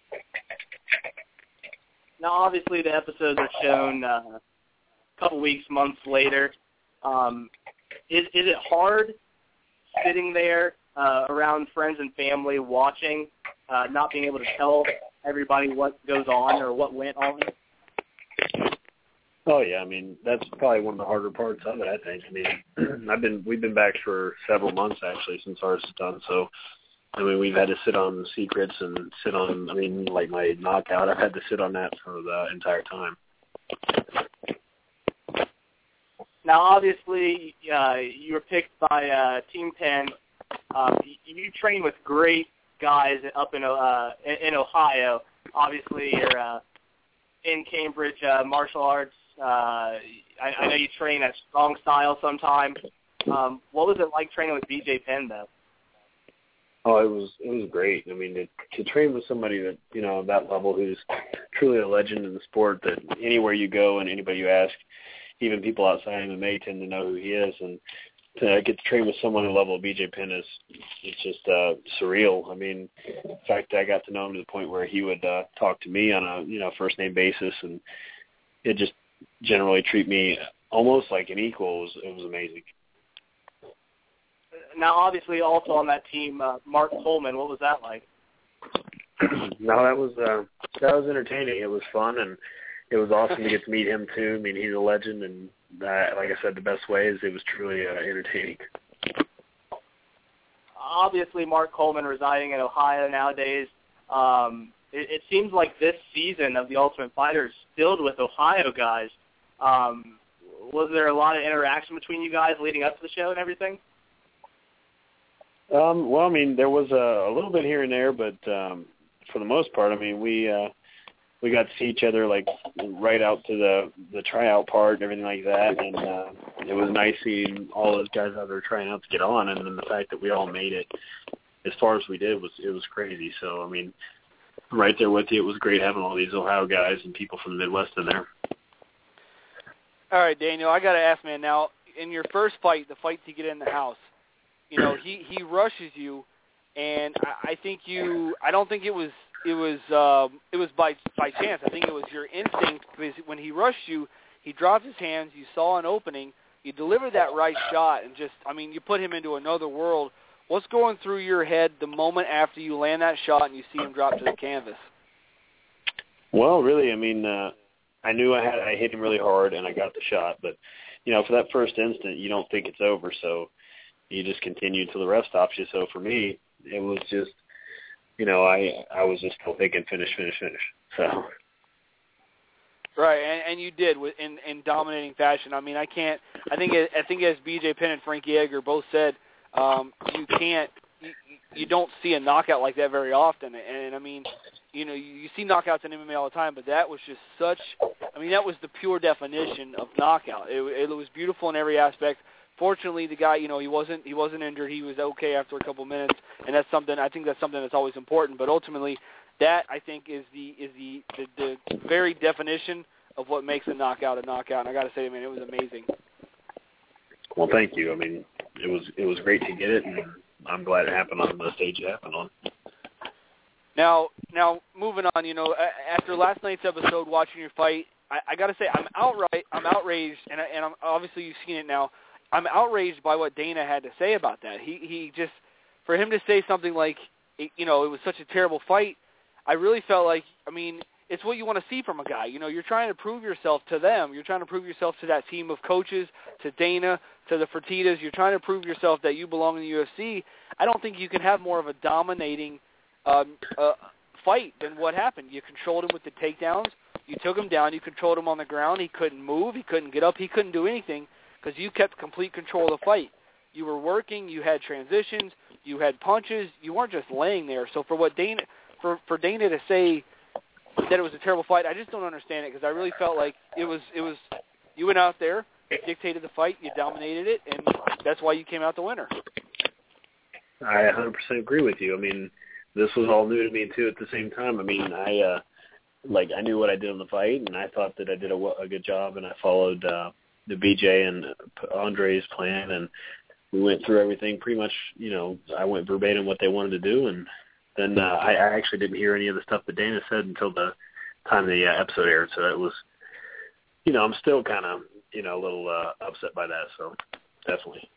Speaker 5: Now, obviously, the episodes are shown a couple weeks, months later. Is it hard sitting there around friends and family watching, not being able to tell everybody what goes on or what went on?
Speaker 9: Oh yeah, I mean that's probably one of the harder parts of it. I think. I mean, we've been back for several months actually since ours is done. So, I mean, we've had to sit on secrets and sit on. I mean, like my knockout, I've had to sit on that for the entire time.
Speaker 5: Now, obviously, you were picked by Team 10. You train with great guys up in Ohio. Obviously, you're in Cambridge Martial Arts. I know you train at Strong Style sometime. What was it like training with BJ Penn, though?
Speaker 9: Oh, it was great. I mean, to train with somebody that, you know, that level, who's truly a legend in the sport, that anywhere you go and anybody you ask, even people outside MMA tend to know who he is, and to get to train with someone at the level of BJ Penn it's just surreal. I mean, in fact, I got to know him to the point where he would talk to me on a first name basis, and it just generally treat me almost like an equal. It was amazing.
Speaker 5: Now, obviously, also on that team, Mark Coleman. What was that like?
Speaker 9: No, that was entertaining. It was fun, and it was awesome to get to meet him too. I mean, he's a legend, and like I said, the best way is it was truly entertaining.
Speaker 5: Obviously, Mark Coleman residing in Ohio nowadays. It seems like this season of The Ultimate Fighter is filled with Ohio guys. Was there a lot of interaction between you guys leading up to the show and everything?
Speaker 9: Well, I mean, there was a little bit here and there, but for the most part, I mean, we got to see each other like right out to the tryout part and everything like that, and it was nice seeing all those guys out there trying out to get on, and then the fact that we all made it as far as we did was crazy. So, I mean, I'm right there with you. It was great having all these Ohio guys and people from the Midwest in there.
Speaker 3: All right, Daniel, I got to ask, man, now, in your first fight, the fight to get in the house, you know, he rushes you, and I don't think it was by chance. I think it was your instinct, because when he rushed you, he dropped his hands, you saw an opening, you delivered that right shot, and you put him into another world. What's going through your head the moment after you land that shot and you see him drop to the canvas?
Speaker 9: Well, really, I mean, I knew I hit him really hard and I got the shot, but, you know, for that first instant, you don't think it's over, so you just continue until the ref stops you. So for me, it was just, you know, I was just still thinking finish. So.
Speaker 3: Right, and you did in dominating fashion. I mean, I think as BJ Penn and Frankie Edgar both said, you don't see a knockout like that very often. And I mean, you know, you see knockouts in MMA all the time, but that was just that was the pure definition of knockout. It was beautiful in every aspect. Fortunately, the guy, you know, he wasn't injured. He was okay after a couple minutes, and I think that's something that's always important. But ultimately, that I think is the very definition of what makes a knockout a knockout. And I got to say, man, it was amazing.
Speaker 9: Well, thank you. I mean, it was great to get it, and I'm glad it happened on the stage it happened on.
Speaker 3: Now moving on, you know, after last night's episode, watching your fight, I got to say, I'm outraged, and I'm obviously you've seen it now. I'm outraged by what Dana had to say about that. He just, for him to say something like, you know, it was such a terrible fight, I really felt like, I mean, it's what you want to see from a guy. You know, you're trying to prove yourself to them. You're trying to prove yourself to that team of coaches, to Dana, to the Fertittas. You're trying to prove yourself that you belong in the UFC. I don't think you can have more of a dominating fight than what happened. You controlled him with the takedowns. You took him down. You controlled him on the ground. He couldn't move. He couldn't get up. He couldn't do anything because you kept complete control of the fight. You were working. You had transitions. You had punches. You weren't just laying there. So for Dana to say that it was a terrible fight, I just don't understand it, because I really felt like it was you went out there, dictated the fight, you dominated it, and that's why you came out the winner.
Speaker 9: I 100% agree with you. I mean, this was all new to me too. At the same time, I mean, I knew what I did in the fight, and I thought that I did a good job, and I followed the BJ and Andre's plan, and we went through everything pretty much. You know, I went verbatim what they wanted to do, and then I actually didn't hear any of the stuff that Dana said until the time the episode aired. So it was, you know, I'm still kind of, you know, a little upset by that. So definitely.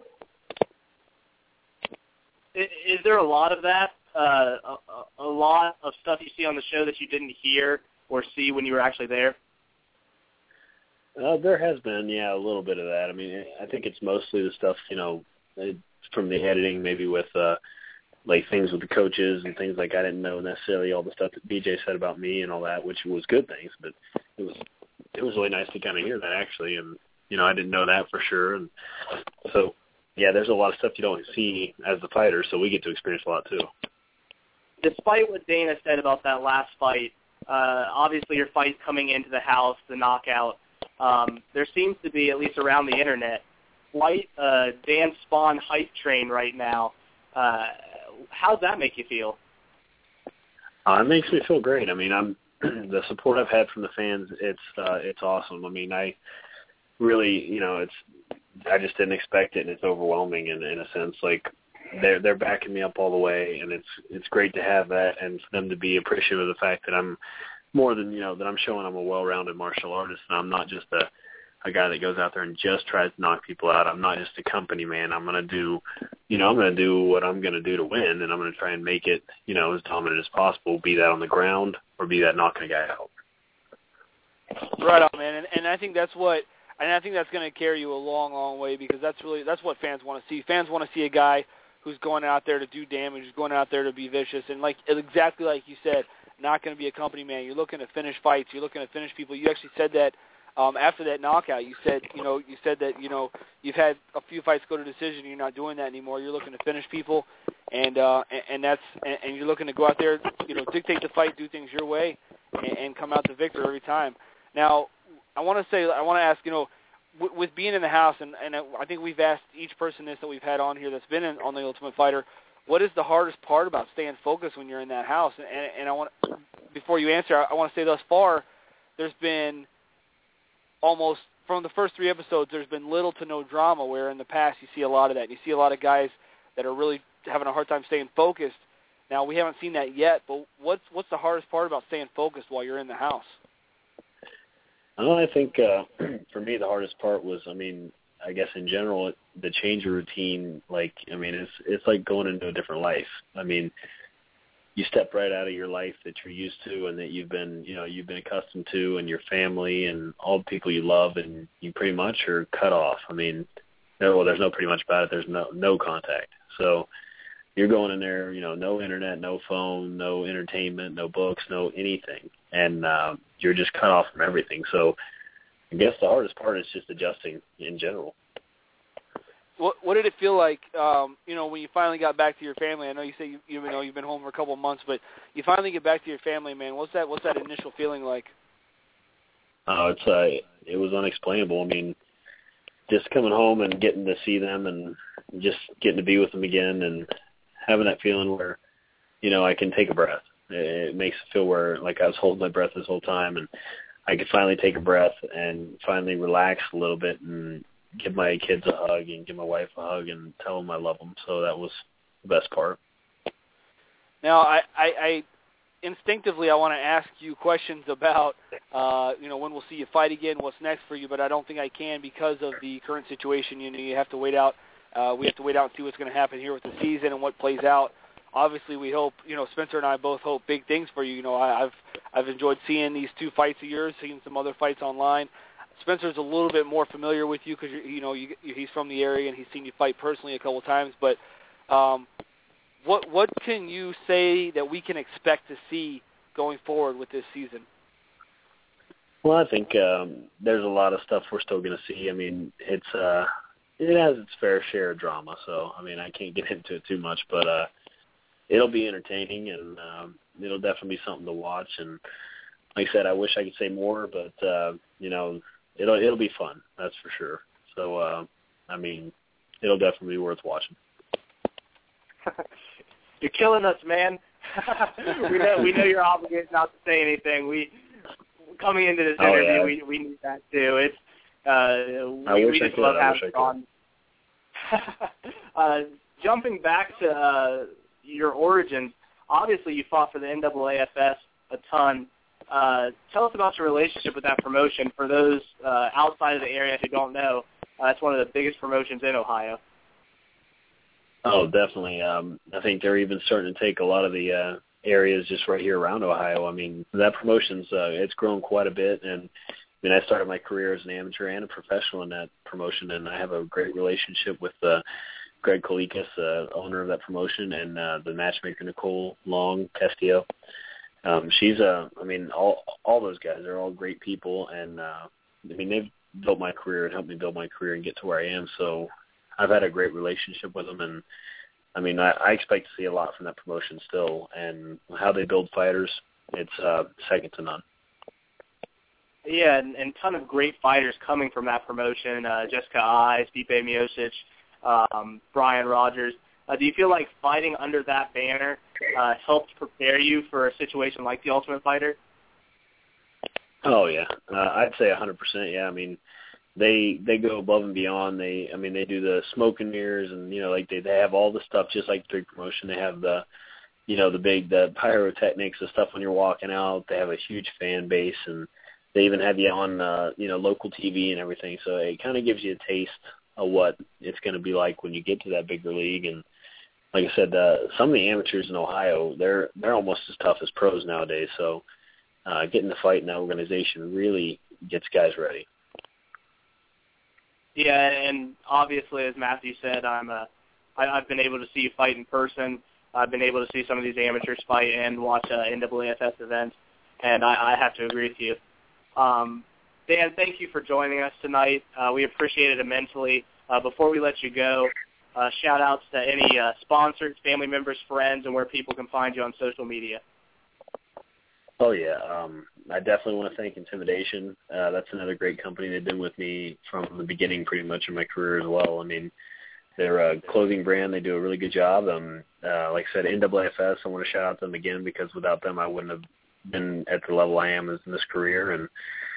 Speaker 5: Is there a lot of that? A lot of stuff you see on the show that you didn't hear or see when you were actually there?
Speaker 9: There has been, a little bit of that. I mean, I think it's mostly the stuff, from the editing, maybe with like things with the coaches and things like I didn't know necessarily all the stuff that BJ said about me and all that, which was good things, but it was really nice to kind of hear that actually, and I didn't know that for sure, and so there's a lot of stuff you don't see as the fighter, so we get to experience a lot too.
Speaker 5: Despite what Dana said about that last fight, obviously your fight coming into the house, the knockout, there seems to be, at least around the internet, quite a Dan Spawn hype train right now. How does that make you feel?
Speaker 9: It makes me feel great. I mean, the support I've had from the fans, it's awesome. I mean, I really, I just didn't expect it, and it's overwhelming in a sense. Like they're backing me up all the way, and it's great to have that, and for them to be appreciative of the fact that I'm more than that I'm showing I'm a well-rounded martial artist, and I'm not just a guy that goes out there and just tries to knock people out. I'm not just a company man. I'm gonna do what I'm gonna do to win, and I'm gonna try and make it as dominant as possible, be that on the ground or be that knocking a guy out.
Speaker 3: Right on, man, and I think that's what. And I think that's going to carry you a long, long way, because that's what fans want to see. Fans want to see a guy who's going out there to do damage, who's going out there to be vicious, and exactly like you said, not going to be a company man. You're looking to finish fights. You're looking to finish people. You actually said that after that knockout. You said that you've had a few fights go to decision. You're not doing that anymore. You're looking to finish people, and you're looking to go out there, dictate the fight, do things your way, and come out the victor every time. Now, I want to ask, with being in the house, and I think we've asked each person this that we've had on here that's been on The Ultimate Fighter, what is the hardest part about staying focused when you're in that house? And I want, before you answer, I want to say thus far, there's been almost, from the first 3 episodes, there's been little to no drama, where in the past you see a lot of that. And you see a lot of guys that are really having a hard time staying focused. Now, we haven't seen that yet, but what's the hardest part about staying focused while you're in the house?
Speaker 9: I think for me the hardest part was, I guess in general, the change of routine. It's like going into a different life. You step right out of your life that you're used to and that you've been accustomed to, and your family and all the people you love, and you pretty much are cut off. There's no pretty much about it. There's no contact. So you're going in there, no internet, no phone, no entertainment, no books, no anything. And you're just cut off from everything. So I guess the hardest part is just adjusting in general.
Speaker 3: What did it feel like, when you finally got back to your family? I know you say you've been home for a couple of months, but you finally get back to your family, man. What's that initial feeling like?
Speaker 9: It was unexplainable. Just coming home and getting to see them and just getting to be with them again and having that feeling where, I can take a breath. It makes it feel where, like, I was holding my breath this whole time, and I could finally take a breath and finally relax a little bit and give my kids a hug and give my wife a hug and tell them I love them. So that was the best part.
Speaker 3: Now, I instinctively, I want to ask you questions about, when we'll see you fight again, what's next for you, but I don't think I can because of the current situation. You have to wait out. We have to wait out and see what's going to happen here with the season and what plays out. Obviously, we hope, Spencer and I both hope big things for you. I've enjoyed seeing these 2 fights of yours, seeing some other fights online. Spencer's a little bit more familiar with you because, he's from the area and he's seen you fight personally a couple of times. But what can you say that we can expect to see going forward with this season?
Speaker 9: Well, I think there's a lot of stuff we're still going to see. It has its fair share of drama, so, I can't get into it too much, but it'll be entertaining, and it'll definitely be something to watch. And like I said, I wish I could say more, but it'll be fun, that's for sure. So it'll definitely be worth watching.
Speaker 5: You're killing us, man. we know you're obligated not to say anything. Coming into this interview, we need that too. It's we just love having you on. Jumping back to your origins, obviously you fought for the NAAFS a ton. Tell us about your relationship with that promotion. For those outside of the area who don't know, it's one of the biggest promotions in Ohio.
Speaker 9: Oh, definitely. I think they're even starting to take a lot of the areas just right here around Ohio. That promotion's it's grown quite a bit, and mean, I started my career as an amateur and a professional in that promotion, and I have a great relationship with Greg Kolikas, owner of that promotion, and the matchmaker Nicole Long Castillo. She's all those guys are all great people, and they've built my career and helped me build my career and get to where I am. So I've had a great relationship with them, and I expect to see a lot from that promotion still, and how they build fighters, it's second to none.
Speaker 5: Yeah, and ton of great fighters coming from that promotion. Jessica Eye, Stipe Miocic, Brian Rogers. Do you feel like fighting under that banner helped prepare you for a situation like The Ultimate Fighter?
Speaker 9: Oh yeah, I'd say 100%. Yeah, I mean, they go above and beyond. They do the smoke and mirrors, and they have all the stuff just like the big promotion. They have the pyrotechnics, the stuff when you're walking out. They have a huge fan base, and they even have you on local TV and everything. So it kind of gives you a taste of what it's going to be like when you get to that bigger league. And like I said, some of the amateurs in Ohio, they're almost as tough as pros nowadays. So getting to fight in that organization really gets guys ready. Yeah, and obviously, as Matthew said, I've been able to see you fight in person. I've been able to see some of these amateurs fight and watch NAAFS events, and I have to agree with you. Dan, thank you for joining us tonight. We appreciate it immensely. Before we let you go, shout-outs to any sponsors, family members, friends, and where people can find you on social media. Oh, yeah. I definitely want to thank Intimidation. That's another great company. They've been with me from the beginning pretty much in my career as well. I mean, they're a clothing brand. They do a really good job. Like I said, NAAFS, I want to shout out to them again, because without them I wouldn't have been at the level I am in this career. And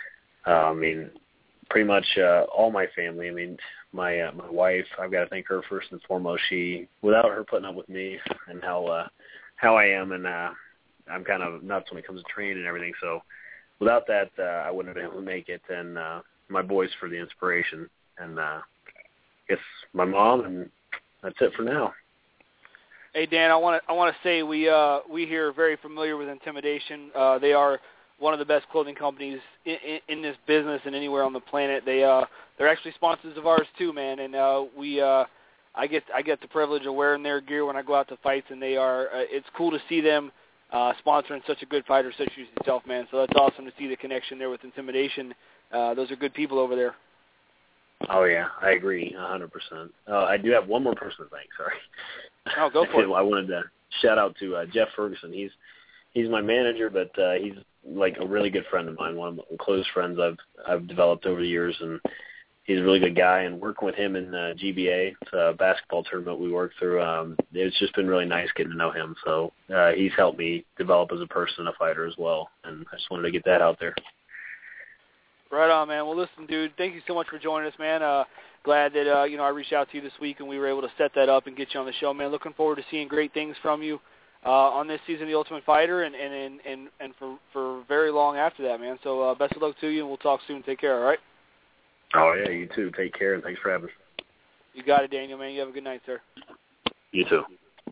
Speaker 9: pretty much all my family. I mean, my wife, I've got to thank her first and foremost. Without her putting up with me and how I am, and I'm kind of nuts when it comes to training and everything. So without that, I wouldn't have been able to make it. And my boys for the inspiration, and I guess my mom, and that's it for now. Hey Dan, I want to say we here are very familiar with Intimidation. They are one of the best clothing companies in this business and anywhere on the planet. They're actually sponsors of ours too, man. And I get the privilege of wearing their gear when I go out to fights, and they are. It's cool to see them sponsoring such a good fighter such as yourself, man. So that's awesome to see the connection there with Intimidation. Those are good people over there. Oh yeah, I agree 100%. I do have one more person to thank. Sorry. Oh, go for it. I wanted to shout out to Jeff Ferguson. He's my manager, but he's like a really good friend of mine, one of the close friends I've developed over the years, and he's a really good guy. And working with him in GBA, it's a basketball tournament we worked through, it's just been really nice getting to know him. So he's helped me develop as a person and a fighter as well, and I just wanted to get that out there. Right on, man. Well, listen, dude, thank you so much for joining us, man. Glad that I reached out to you this week and we were able to set that up and get you on the show, man. Looking forward to seeing great things from you on this season of The Ultimate Fighter and for very long after that, man. So best of luck to you, and we'll talk soon. Take care, all right? Oh, yeah, you too. Take care, and thanks for having me. You got it, Daniel, man. You have a good night, sir. You too.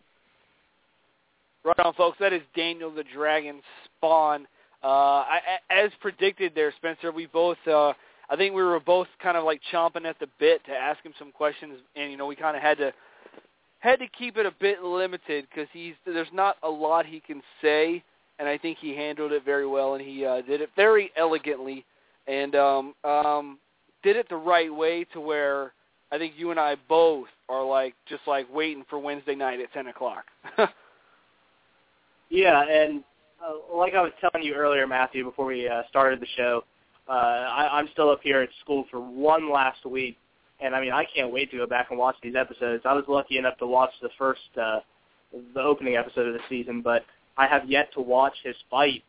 Speaker 9: Right on, folks. That is Daniel the Dragon Spawn. As predicted there, Spencer, we both, I think we were both kind of like chomping at the bit to ask him some questions, and, we kind of had to keep it a bit limited because there's not a lot he can say, and I think he handled it very well, and he did it very elegantly, and did it the right way to where I think you and I both are just waiting for Wednesday night at 10 o'clock. Yeah, and like I was telling you earlier, Matthew, before we started the show, I'm still up here at school for one last week, and I can't wait to go back and watch these episodes. I was lucky enough to watch the first, the opening episode of the season, but I have yet to watch his fight.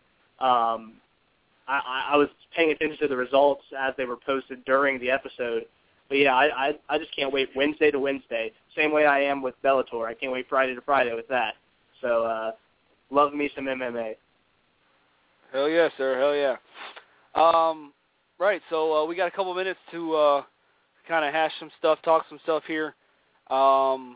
Speaker 9: I was paying attention to the results as they were posted during the episode, but yeah, I just can't wait Wednesday to Wednesday. Same way I am with Bellator. I can't wait Friday to Friday with that. So, love me some MMA. Hell yeah, sir. Hell yeah. Right, so we got a couple minutes to kind of hash some stuff, talk some stuff here. I'll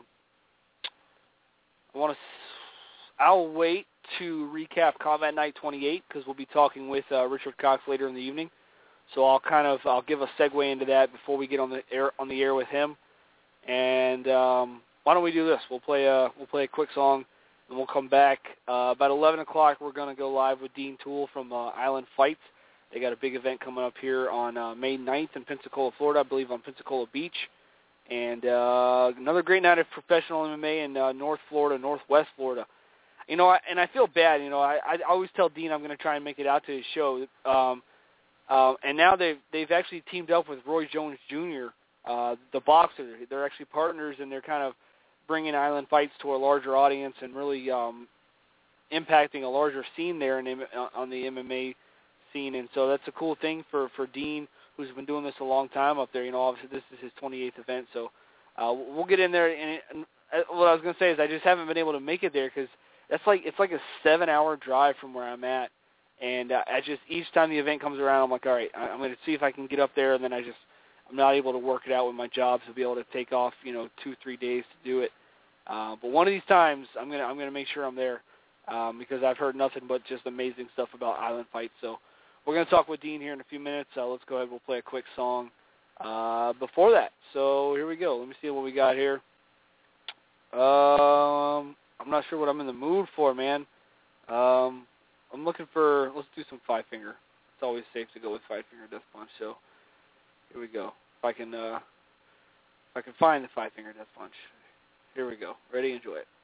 Speaker 9: wait to recap Combat Night 28 because we'll be talking with Richard Cox later in the evening.
Speaker 3: So I'll give a segue into that before we get on the air with him. And why don't we do this? We'll play a quick song, and we'll come back. About 11 o'clock, we're going to go live with Dean Toole from Island Fights. They got a big event coming up here on May 9th in Pensacola, Florida, I believe on Pensacola Beach. And another great night of professional MMA in North Florida, Northwest Florida. You know, and I feel bad. You know, I always tell Dean I'm going to try and make it out to his show. And now they've actually teamed up with Roy Jones Jr., the boxer. They're actually partners, and they're kind of bringing Island Fights to a larger audience and really impacting a larger scene there on the MMA scene. And so that's a cool thing for Dean, who's been doing this a long time up there. You know, obviously this is his 28th event, so we'll get in there. And what I was going to say is I just haven't been able to make it there because it's like a 7-hour drive from where I'm at. And I just, each time the event comes around, I'm like, all right, I'm going to see if I can get up there, and then I'm not able to work it out with my job to be able to take off, 2-3 days to do it. But one of these times, I'm gonna make sure I'm there because I've heard nothing but just amazing stuff about Island Fights. So we're gonna talk with Dean here in a few minutes. Let's go ahead. We'll play a quick song before that. So here we go. Let me see what we got here. I'm not sure what I'm in the mood for, man. I'm looking for, let's do some Five Finger. It's always safe to go with Five Finger Death Punch. So here we go. If I can find the Five Finger Death Punch. Here we go. Ready? Enjoy it.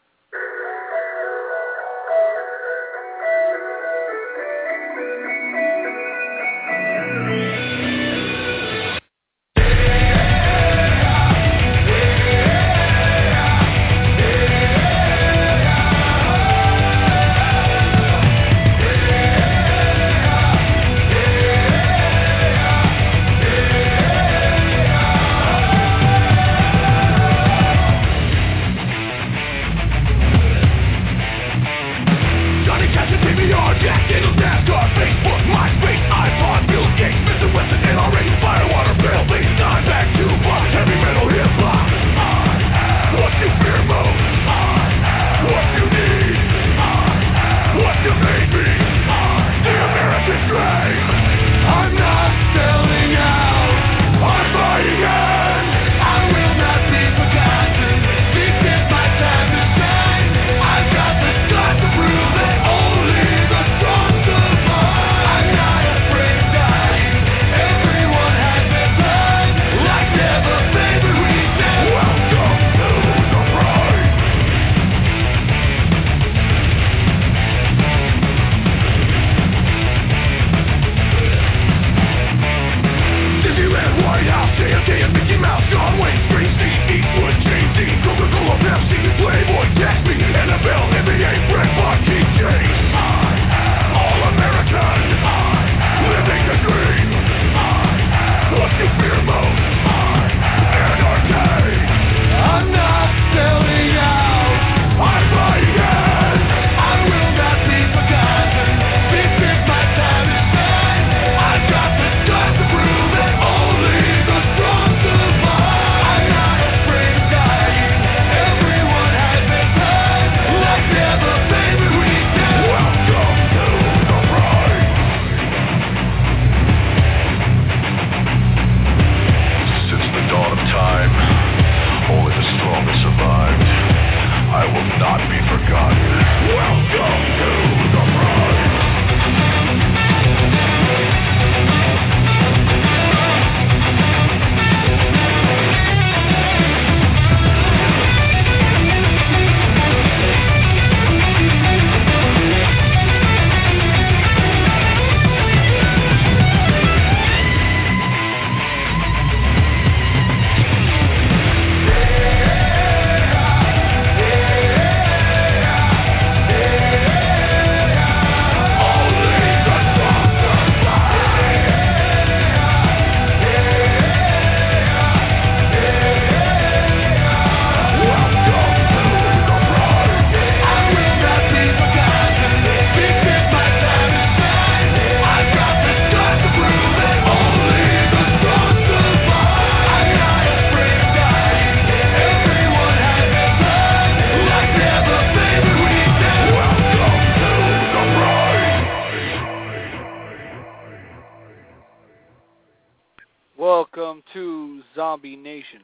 Speaker 3: welcome to Zombie Nation.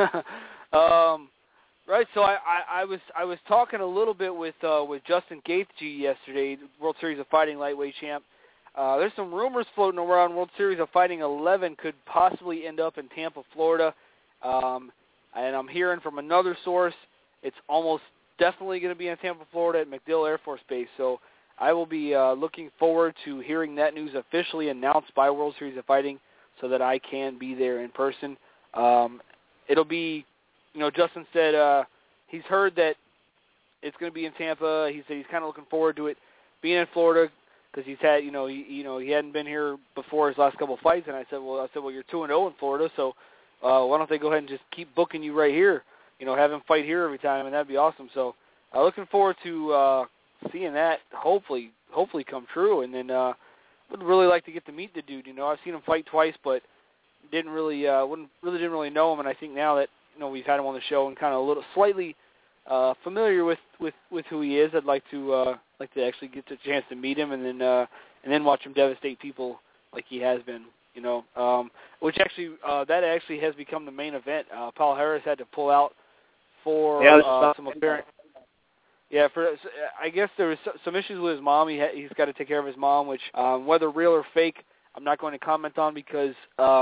Speaker 3: Right, so I was talking a little bit with Justin Gaethje yesterday, World Series of Fighting lightweight champ. There's some rumors floating around. World Series of Fighting 11 could possibly end up in Tampa, Florida, and I'm hearing from another source it's almost definitely going to be in Tampa, Florida at MacDill Air Force Base. So I will be looking forward to hearing that news officially announced by World Series of Fighting so that I can be there in person. It'll be, Justin said he's heard that it's going to be in Tampa. He said he's kind of looking forward to it being in Florida because he's had, he hadn't been here before his last couple of fights. And I said, well, you're 2-0 in Florida, so why don't they go ahead and just keep booking you right here? Have him fight here every time, and that'd be awesome. So looking forward to seeing that hopefully come true. And then would really like to get to meet the dude. I've seen him fight twice, but didn't really know him. And I think now that we've had him on the show and kind of a little slightly familiar with who he is, I'd like to actually get the chance to meet him and then watch him devastate people like he has been. Which actually that actually has become the main event. Paul Harris had to pull out for some apparent. Yeah, I guess there was some issues with his mom. He's got to take care of his mom, which whether real or fake, I'm not going to comment on because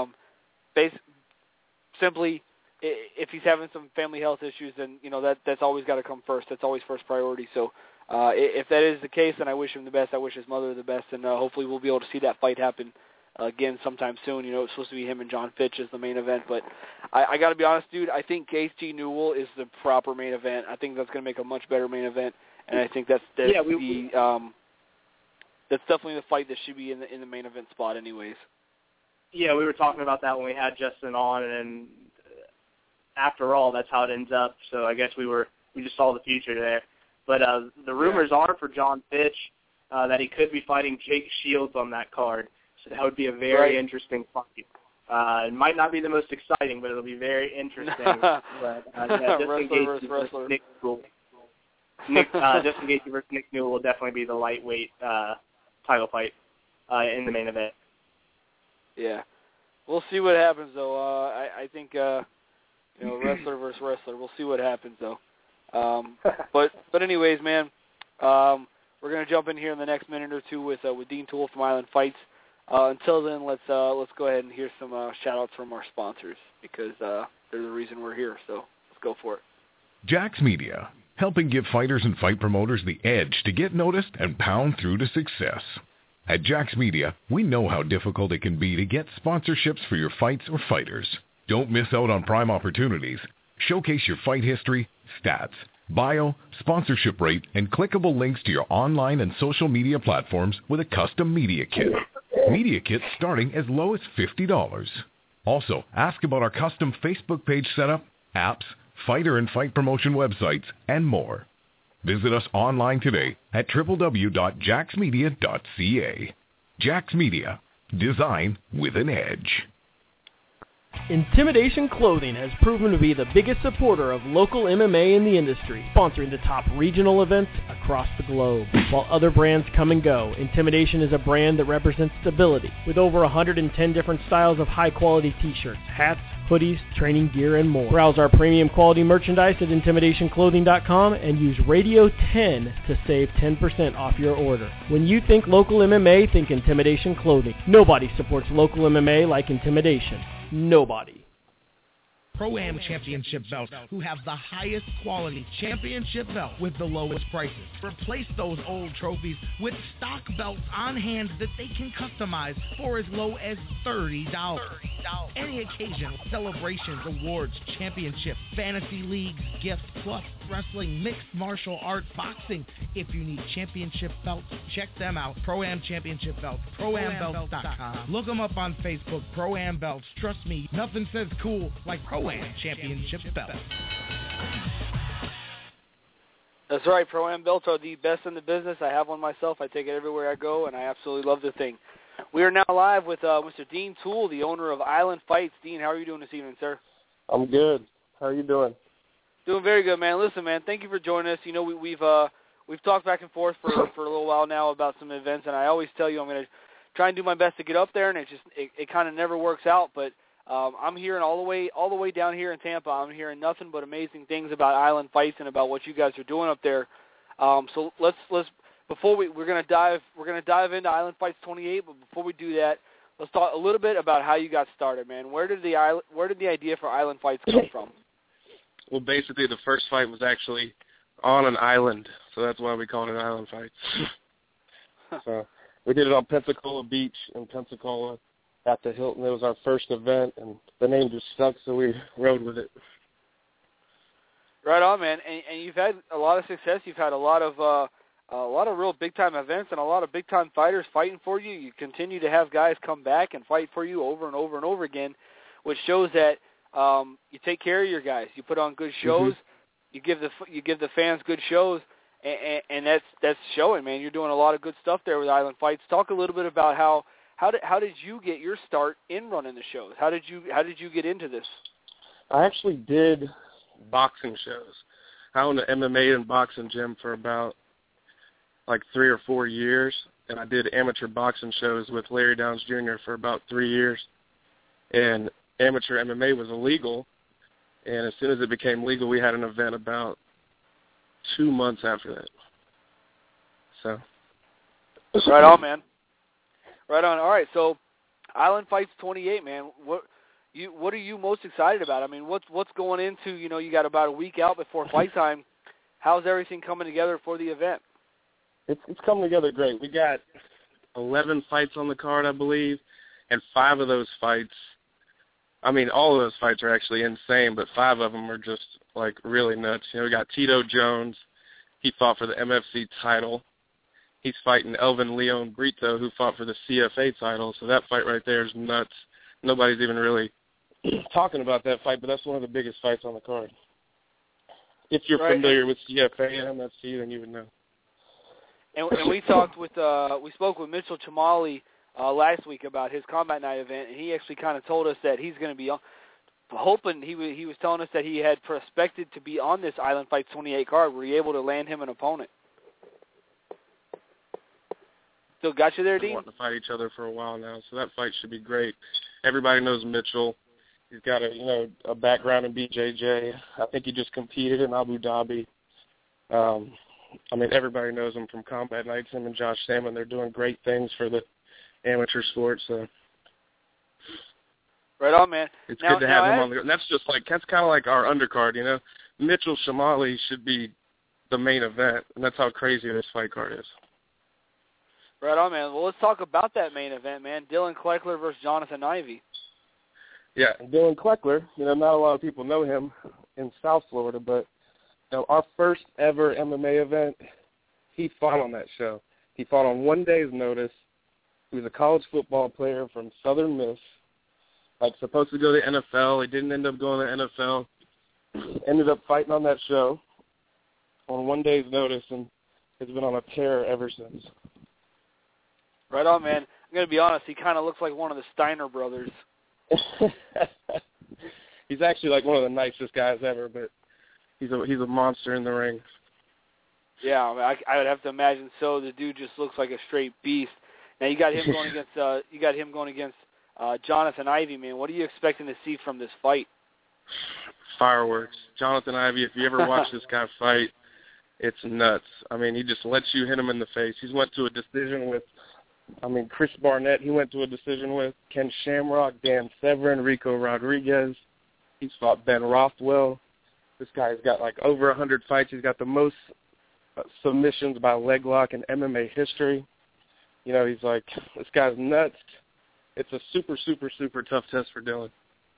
Speaker 3: simply if he's having some family health issues, then that's always got to come first. That's always first priority. So if that is the case, then I wish him the best. I wish his mother the best, and hopefully we'll be able to see that fight happen again sometime soon. It's supposed to be him and John Fitch as the main event, but I got to be honest, dude. I think Gaethje Newell is the proper main event. I think that's going to make a much better main event, and I think that's definitely the fight that should be in the main event spot, anyways. Yeah, we were talking about that when we had Justin on, and after all, that's how it ends up. So I guess we just saw the future there. But the rumors are for John Fitch that he could be fighting Jake Shields on that card. So that would be a very interesting fight. It might not be the most exciting, but it'll be very interesting. But, wrestler versus wrestler. Nick Newell. Justin Gaethje versus Nick Newell will definitely be the lightweight title fight in the main event. Yeah. We'll see what happens, though. I think, wrestler versus wrestler. We'll see what happens, though. But anyways, man, we're going to jump in here in the next minute or two with Dean Toole from Island Fights. Until then, let's go ahead and hear some shout-outs from our sponsors because they're the reason we're here. So let's go for it.
Speaker 2: Jax Media, helping give fighters and fight promoters the edge to get noticed and pound through to success. At Jax Media, we know how difficult it can be to get sponsorships for your fights or fighters. Don't miss out on prime opportunities. Showcase your fight history, stats, bio, sponsorship rate, and clickable links to your online and social media platforms with a custom media kit. Media kits starting as low as $50. Also, ask about our custom Facebook page setup, apps, fighter and fight promotion websites, and more. Visit us online today at www.jaxmedia.ca. Jax Media. Design with an edge.
Speaker 10: Intimidation Clothing has proven to be the biggest supporter of local MMA in the industry, sponsoring the top regional events across the globe. While other brands come and go, Intimidation is a brand that represents stability, with over 110 different styles of high-quality t-shirts, hats, hoodies, training gear, and more. Browse our premium quality merchandise at IntimidationClothing.com and use Radio 10 to save 10% off your order. When you think local MMA, think Intimidation Clothing. Nobody supports local MMA like Intimidation. Nobody.
Speaker 11: Pro-Am Championship belts, who have the highest quality championship belt with the lowest prices. Replace those old trophies with stock belts on hand that they can customize for as low as $30. Any occasion, celebrations, awards, championships, fantasy leagues, gifts, plus wrestling, mixed martial arts, boxing. If you need championship belts, check them out. Pro-Am Championship Belts, ProAmBelts.com. Look them up on Facebook, Pro-Am Belts. Trust me, nothing says cool like Pro-Am Championship Belts.
Speaker 3: That's right. Pro-Am belts are the best in the business. I have one myself. I take it everywhere I go, and I absolutely love the thing. We are now live with Mr. Dean Toole, the owner of Island Fights. Dean, how are you doing this evening, sir?
Speaker 12: I'm good. How are you doing?
Speaker 3: Doing very good, man. Listen, man, thank you for joining us. We've talked back and forth for a little while now about some events, and I always tell you I'm going to try and do my best to get up there, and it kind of never works out, but I'm hearing all the way down here in Tampa. I'm hearing nothing but amazing things about Island Fights and about what you guys are doing up there. So let's before we're gonna dive into Island Fights 28. But before we do that, let's talk a little bit about how you got started, man. Where did the idea for Island Fights come from?
Speaker 12: Well, basically, the first fight was actually on an island, so that's why we called it Island Fights. So we did it on Pensacola Beach in Pensacola at the Hilton. It was our first event, and the name just stuck, so we rode with it.
Speaker 3: Right on, man. And you've had a lot of success. You've had a lot of real big-time events and a lot of big-time fighters fighting for you. You continue to have guys come back and fight for you over and over and over again, which shows that you take care of your guys. You put on good shows. Mm-hmm. You give the fans good shows, and that's showing, man. You're doing a lot of good stuff there with Island Fights. Talk a little bit about how did you get your start in running the shows? How did you get into this?
Speaker 12: I actually did boxing shows. I owned an MMA and boxing gym for about 3 or 4 years, and I did amateur boxing shows with Larry Downs Jr. for about 3 years. And amateur MMA was illegal, and as soon as it became legal, we had an event about 2 months after that. So,
Speaker 3: right on, man. Right on. All right, so Island Fights 28, man. What are you most excited about? I mean, what's going into, you got about a week out before fight time. How's everything coming together for the event?
Speaker 12: It's coming together great. We got 11 fights on the card, I believe, and 5 of those fights, I mean, all of those fights are actually insane, but 5 of them are just, really nuts. We got Tito Jones. He fought for the MFC title. He's fighting Elvin Leon Brito, who fought for the CFA title, so that fight right there is nuts. Nobody's even really talking about that fight, but that's one of the biggest fights on the card. If you're familiar with CFA and MFC, then you would know.
Speaker 3: And we spoke with Mitchell Chamali last week about his Combat Night event, and he actually kind of told us that he's going to be hoping. He was telling us that he had prospected to be on this Island Fights 28 card. Were you able to land him an opponent? Still got you there, Dean?
Speaker 12: We're wanting to fight each other for a while now, so that fight should be great. Everybody knows Mitchell. He's got a background in BJJ. I think he just competed in Abu Dhabi. I mean, everybody knows him from Combat Nights. Him and Josh Salmon, they're doing great things for the amateur sport. So,
Speaker 3: right on, man.
Speaker 12: It's good to have him on the. And that's kind of like our undercard, Mitchell Chamali should be the main event, and that's how crazy this fight card is.
Speaker 3: Right on, man. Well, let's talk about that main event, man. Dylan Kleckler versus Jonathan Ivey.
Speaker 12: Yeah, Dylan Kleckler, not a lot of people know him in South Florida, but our first ever MMA event, he fought on that show. He fought on 1 day's notice. He was a college football player from Southern Miss, supposed to go to the NFL. He didn't end up going to the NFL. Ended up fighting on that show on 1 day's notice, and has been on a tear ever since.
Speaker 3: Right on, man. I'm going to be honest, he kind of looks like one of the Steiner brothers.
Speaker 12: He's actually one of the nicest guys ever, but he's a monster in the ring.
Speaker 3: Yeah, I would have to imagine so. The dude just looks like a straight beast. Now you got him going against Jonathan Ivey, man. What are you expecting to see from this fight?
Speaker 12: Fireworks. Jonathan Ivey, if you ever watch this guy fight, it's nuts. I mean, he just lets you hit him in the face. He's went to a decision with Chris Barnett, he went to a decision with Ken Shamrock, Dan Severin, Rico Rodriguez. He's fought Ben Rothwell. This guy's got over 100 fights. He's got the most submissions by leg lock in MMA history. He's this guy's nuts. It's a super, super, super tough test for Dylan.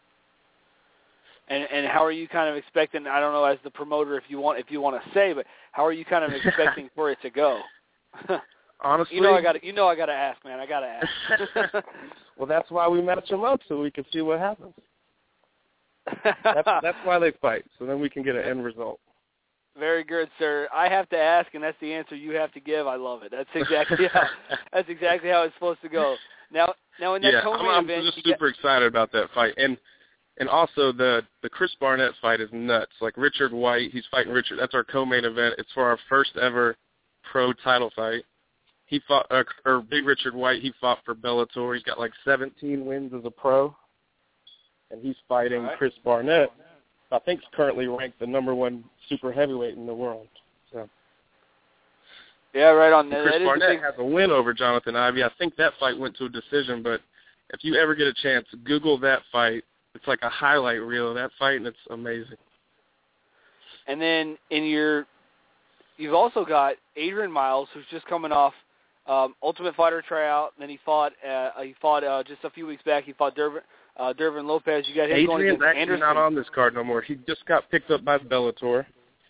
Speaker 3: And how are you kind of expecting, I don't know, as the promoter, if you want to say, but how are you kind of expecting for it to go?
Speaker 12: Honestly,
Speaker 3: I got to ask, man. I got to ask.
Speaker 12: Well, that's why we match them up, so we can see what happens. That's why they fight, so then we can get an end result.
Speaker 3: Very good, sir. I have to ask, and that's the answer you have to give. I love it. That's exactly how it's supposed to go. Now in that co-main event,
Speaker 12: I'm just super excited about that fight, and also the Chris Barnett fight is nuts. Richard White, he's fighting Richard. That's our co-main event. It's for our first ever pro title fight. He fought, Big Richard White, he fought for Bellator. He's got 17 wins as a pro. and he's fighting Chris Barnett. I think he's currently ranked the number 1 super heavyweight in the world. So.
Speaker 3: Yeah, right on.
Speaker 12: Chris Barnett has a win over Jonathan Ivey. I think that fight went to a decision, but if you ever get a chance, Google that fight. It's like a highlight reel of that fight, and it's amazing.
Speaker 3: And then you've also got Adrian Miles, who's just coming off Ultimate Fighter tryout. And then he fought just a few weeks back. He fought Dervin Lopez. You got him going against
Speaker 12: Adrian's actually
Speaker 3: Anderson.
Speaker 12: not on this card no more. He just got picked up by Bellator.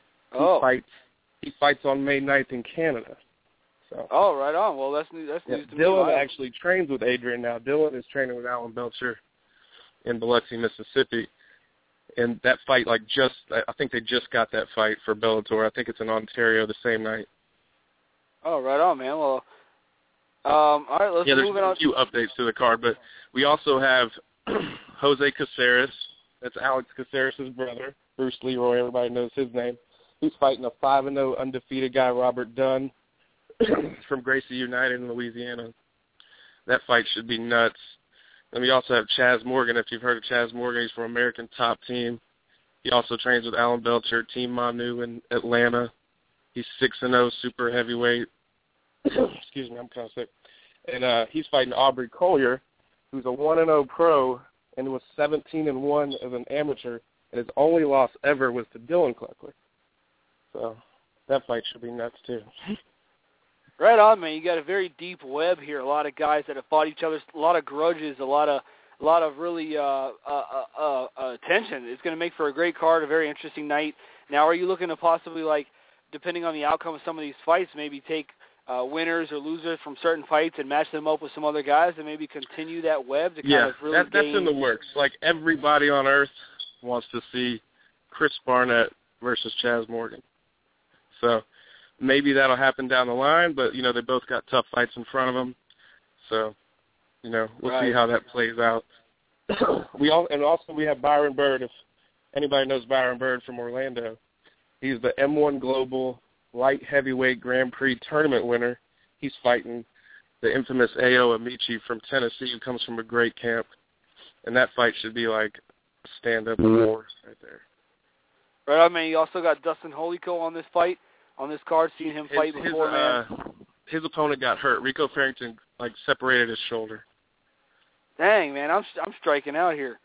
Speaker 12: He fights on May 9th in Canada. So.
Speaker 3: Oh, right on. Well, that's news to me.
Speaker 12: Dylan actually trains with Adrian now. Dylan is training with Alan Belcher in Biloxi, Mississippi. And that fight, I think they just got that fight for Bellator. I think it's in Ontario the same night.
Speaker 3: Oh, right on, man. Well, all right, let's move on.
Speaker 12: There's a few updates to the card, but we also have Jose Caceres. That's Alex Caceres' brother, Bruce Leroy. Everybody knows his name. He's fighting a 5-0 undefeated guy, Robert Dunn, from Gracie United in Louisiana. That fight should be nuts. And we also have Chaz Morgan. If you've heard of Chaz Morgan, he's from American Top Team. He also trains with Alan Belcher, Team Manu in Atlanta. He's 6-0 super heavyweight. Excuse me, I'm kind of sick. And he's fighting Aubrey Collier, who's a 1-0 pro and was 17-1 as an amateur, and his only loss ever was to Dylan Kleckler. So that fight should be nuts too.
Speaker 3: Right on, man. You got a very deep web here. A lot of guys that have fought each other. A lot of grudges. A lot of really tension. It's going to make for a great card. A very interesting night. Now, are you looking to possibly, depending on the outcome of some of these fights, maybe take winners or losers from certain fights and match them up with some other guys and maybe continue that web to kind of really
Speaker 12: that's in the works. Everybody on earth wants to see Chris Barnett versus Chaz Morgan. So maybe that'll happen down the line, but, they both got tough fights in front of them. So, we'll see how that plays out. We have Byron Bird. If anybody knows Byron Bird from Orlando, he's the M1 Global Light Heavyweight Grand Prix tournament winner. He's fighting the infamous Ayo Amici from Tennessee, who comes from a great camp. And that fight should be like a stand-up war right there.
Speaker 3: Right on, man. You also got Dustin Holico on this card, seeing him fight before, man.
Speaker 12: His opponent got hurt. Rico Farrington, separated his shoulder.
Speaker 3: Dang, man, I'm striking out here.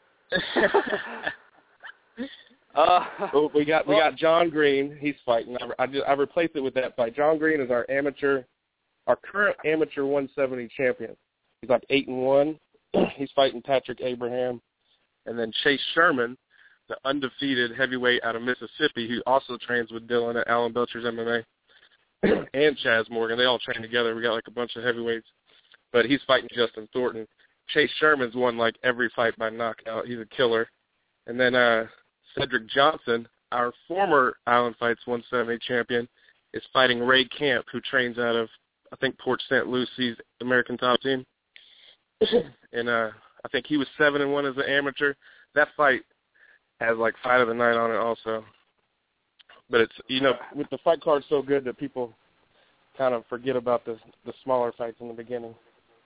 Speaker 12: We got John Green. He's fighting. I replaced it with that fight. John Green is our current amateur 170 champion. He's 8-1. He's fighting Patrick Abraham, and then Chase Sherman, the undefeated heavyweight out of Mississippi, who also trains with Dylan at Alan Belcher's MMA, and Chaz Morgan. They all train together. We got a bunch of heavyweights, but he's fighting Justin Thornton. Chase Sherman's won every fight by knockout. He's a killer. And then Cedric Johnson, our former Island Fights 170 champion, is fighting Ray Camp, who trains out of, I think, Port St. Lucie's American Top Team. And I think he was 7-1 as an amateur. That fight has fight of the night on it also. But it's, with the fight card so good that people kind of forget about the smaller fights in the beginning.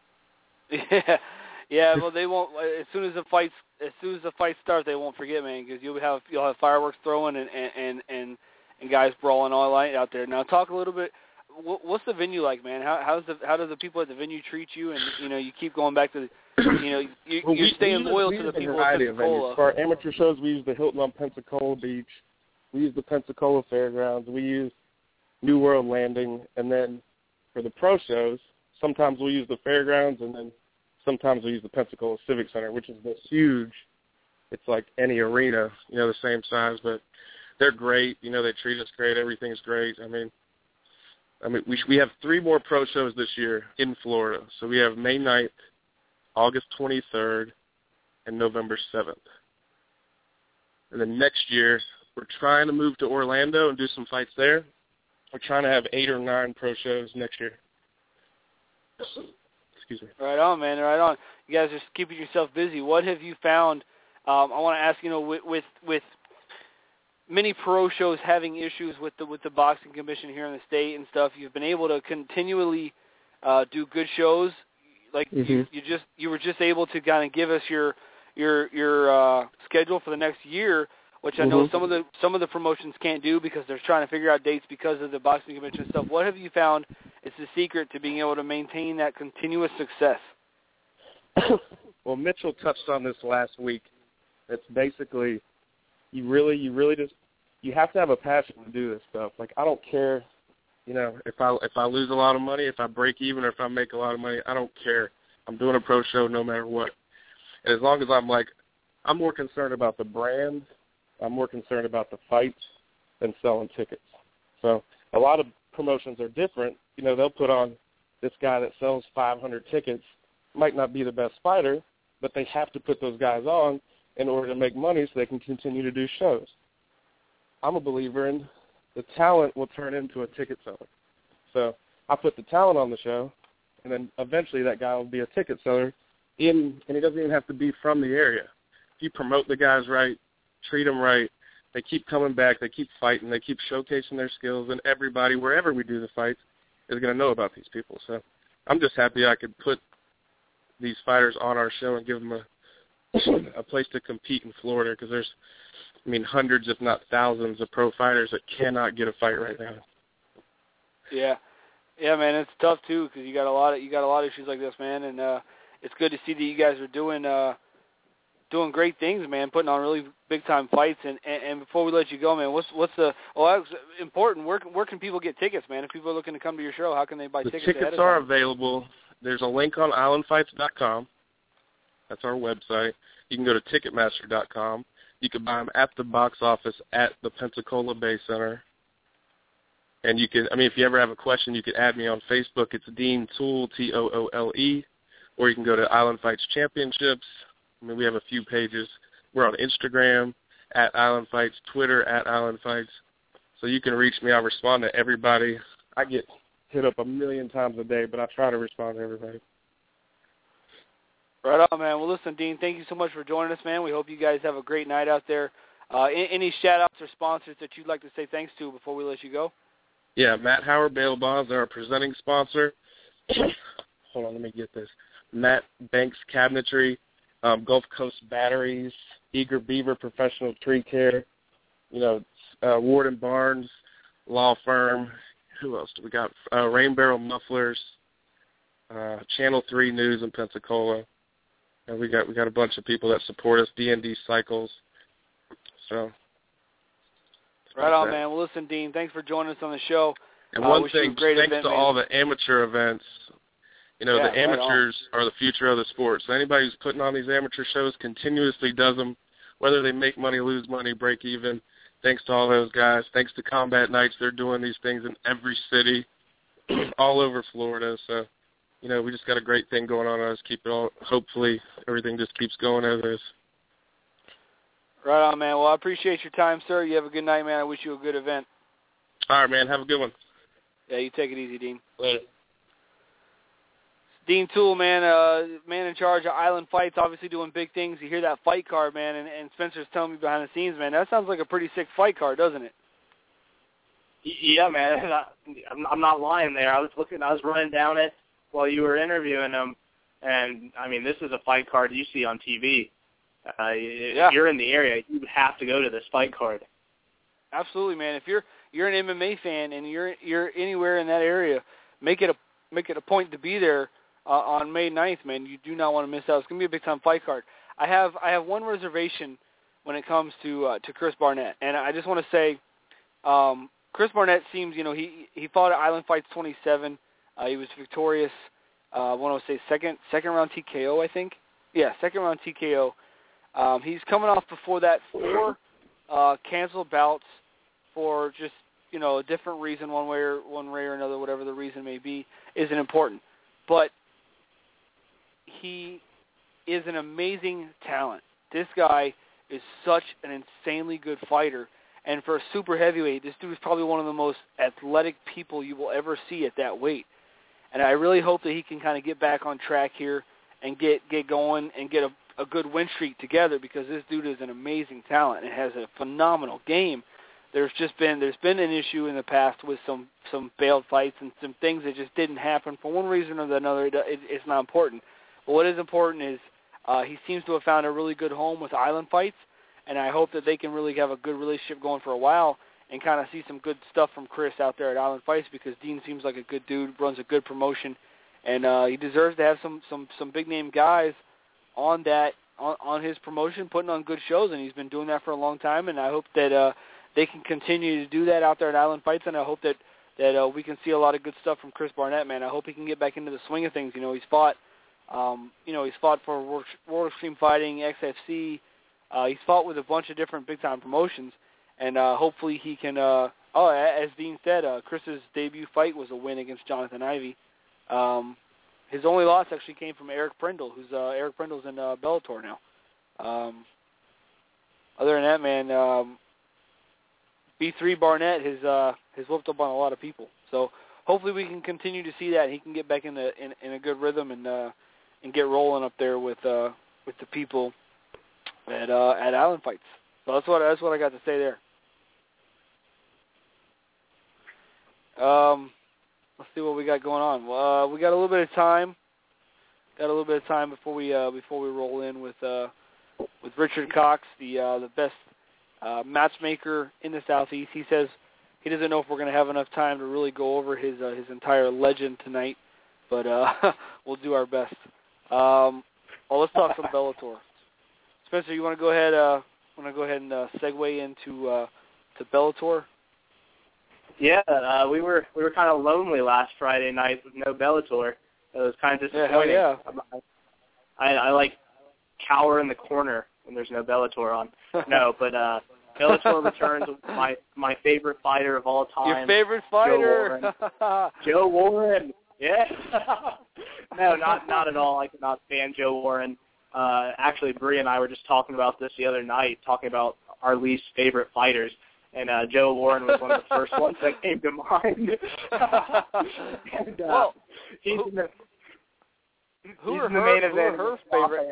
Speaker 3: Yeah, well, they won't. As soon as the fight starts, they won't forget, man, because you'll have fireworks throwing and guys brawling all night out there. Now, talk a little bit. What's the venue like, man? How do the people at the venue treat you? And you keep going back to you're staying loyal to the people at Pensacola.
Speaker 12: For our amateur shows, we use the Hilton on Pensacola Beach. We use the Pensacola Fairgrounds. We use New World Landing, and then for the pro shows, sometimes we'll use the fairgrounds, and then sometimes we use the Pensacola Civic Center, which is this huge. It's like any arena, the same size, but they're great. They treat us great. Everything's great. I mean, we have 3 more pro shows this year in Florida. So we have May 9th, August 23rd, and November 7th. And then next year, we're trying to move to Orlando and do some fights there. We're trying to have 8 or 9 pro shows next year. Excuse me.
Speaker 3: Right on, man. Right on. You guys are keeping yourself busy. What have you found? I want to ask, with many pro shows having issues with the boxing commission here in the state and stuff, you've been able to continually do good shows. You were just able to kind of give us your your schedule for the next year, which I know some of the promotions can't do because they're trying to figure out dates because of the boxing convention stuff. What have you found is the secret to being able to maintain that continuous success?
Speaker 12: Well, Mitchell touched on this last week. It's basically you really just you have to have a passion to do this stuff. Like, I don't care, if I lose a lot of money, if I break even, or if I make a lot of money, I don't care. I'm doing a pro show no matter what. And as long as I'm more concerned about the brand, I'm more concerned about the fights than selling tickets. So a lot of promotions are different. They'll put on this guy that sells 500 tickets, might not be the best fighter, but they have to put those guys on in order to make money so they can continue to do shows. I'm a believer in the talent will turn into a ticket seller. So I put the talent on the show, and then eventually that guy will be a ticket seller, and he doesn't even have to be from the area. If you promote the guys right, treat them right, they keep coming back, they keep fighting, they keep showcasing their skills, and everybody, wherever we do the fights, is going to know about these people. So I'm just happy I could put these fighters on our show and give them a place to compete in Florida, because there's, hundreds, if not thousands, of pro fighters that cannot get a fight right now.
Speaker 3: Yeah, man, it's tough too, because you got a lot of issues like this, man, and it's good to see that you guys are doing great things, man, putting on really big time fights. And before we let you go, man, what's the that's important. Where can people get tickets, man? If people are looking to come to your show, how can they buy tickets?
Speaker 12: The tickets are available. There's a link on islandfights.com. That's our website. You can go to Ticketmaster.com. You can buy them at the box office at the Pensacola Bay Center. And you can, if you ever have a question, you can add me on Facebook. It's Dean Toole, Toole, or you can go to Island Fights Championships. We have a few pages. We're on Instagram at Island Fights, Twitter at Island Fights. So you can reach me. I respond to everybody. I get hit up 1 million times a day, but I try to respond to everybody.
Speaker 3: Right on, man. Well, listen, Dean, thank you so much for joining us, man. We hope you guys have a great night out there. Any shout-outs or sponsors that you'd like to say thanks to before we let you go?
Speaker 12: Yeah, Matt Howard Bail Bonds, they're our presenting sponsor. Hold on, let me get this. Matt Banks Cabinetry, Gulf Coast Batteries, Eager Beaver Professional Tree Care, Ward and Barnes Law Firm. Who else do we got? Rain Barrel Mufflers, Channel 3 News in Pensacola. And we got a bunch of people that support us. D&D Cycles. So.
Speaker 3: Right on, man. Well, listen, Dean, thanks for joining us on the show.
Speaker 12: And one thing, thanks to all the amateur events. The amateurs are the future of the sport. So anybody who's putting on these amateur shows continuously does them, whether they make money, lose money, break even. Thanks to all those guys. Thanks to Combat Nights. They're doing these things in every city, all over Florida. So, we just got a great thing going on. Let's keep it all. Hopefully, everything just keeps going as is.
Speaker 3: Right on, man. Well, I appreciate your time, sir. You have a good night, man. I wish you a good event.
Speaker 12: All right, man. Have a good one.
Speaker 3: Yeah, you take it easy, Dean.
Speaker 12: Later.
Speaker 3: Dean Toole, man in charge of Island Fights, obviously doing big things. You hear that fight card, man, and Spencer's telling me behind the scenes, man, that sounds like a pretty sick fight card, doesn't it?
Speaker 5: Yeah, man. I'm not lying there. I was running down it while you were interviewing him, and, this is a fight card you see on TV. If you're in the area, you have to go to this fight card.
Speaker 3: Absolutely, man. If you're an MMA fan and you're anywhere in that area, make it a point to be there on May 9th, man. You do not want to miss out. It's going to be a big-time fight card. I have one reservation when it comes to Chris Barnett, and I just want to say Chris Barnett seems, he fought at Island Fights 27. He was victorious, I want to say second round TKO, I think. Yeah, second round TKO. He's coming off before that 4 canceled bouts for just, a different reason, one way or another, whatever the reason may be, isn't important. But he is an amazing talent. This guy is such an insanely good fighter. And for a super heavyweight, this dude is probably one of the most athletic people you will ever see at that weight. And I really hope that he can kind of get back on track here and get going and get a good win streak together, because this dude is an amazing talent and has a phenomenal game. There's been an issue in the past with some failed fights and some things that just didn't happen for one reason or another. It's not important. But what is important is He seems to have found a really good home with Island Fights, and I hope that they can really have a good relationship going for a while and kind of see some good stuff from Chris out there at Island Fights, because Dean seems like a good dude, runs a good promotion, and he deserves to have some big-name guys on his promotion, putting on good shows, and he's been doing that for a long time, and I hope that they can continue to do that out there at Island Fights, and I hope that we can see a lot of good stuff from Chris Barnett, man. I hope he can get back into the swing of things. He's fought for World Extreme Fighting, XFC. He's fought with a bunch of different big-time promotions, and hopefully he can, as Dean said, Chris's debut fight was a win against Jonathan Ivey. His only loss actually came from Eric Prindle, Eric Prindle's in Bellator now. Other than that, man, B3 Barnett has whooped up on a lot of people. So hopefully we can continue to see that, and he can get back in a good rhythm and get rolling up there with the people at Island Fights. So that's what I got to say there. Let's see what we got going on. We got a little bit of time. Before we roll in with Richard Cox, the best matchmaker in the Southeast. He says he doesn't know if we're going to have enough time to really go over his entire legend tonight, but we'll do our best. Let's talk some Bellator. Spencer, you want to go ahead? And segue into to Bellator?
Speaker 5: Yeah, we were kind of lonely last Friday night with no Bellator. It was kind of disappointing.
Speaker 3: Yeah.
Speaker 5: I like cower in the corner when there's no Bellator on. No, but Bellator returns with my favorite fighter of all time.
Speaker 3: Your favorite fighter?
Speaker 5: Joe Warren. Yeah. No, not at all. I cannot stand Joe Warren. Actually, Bree and I were just talking about this the other night, talking about our least favorite fighters. And Joe Warren was one of the first ones that came to mind. And he's in the main event. Who are her favorite?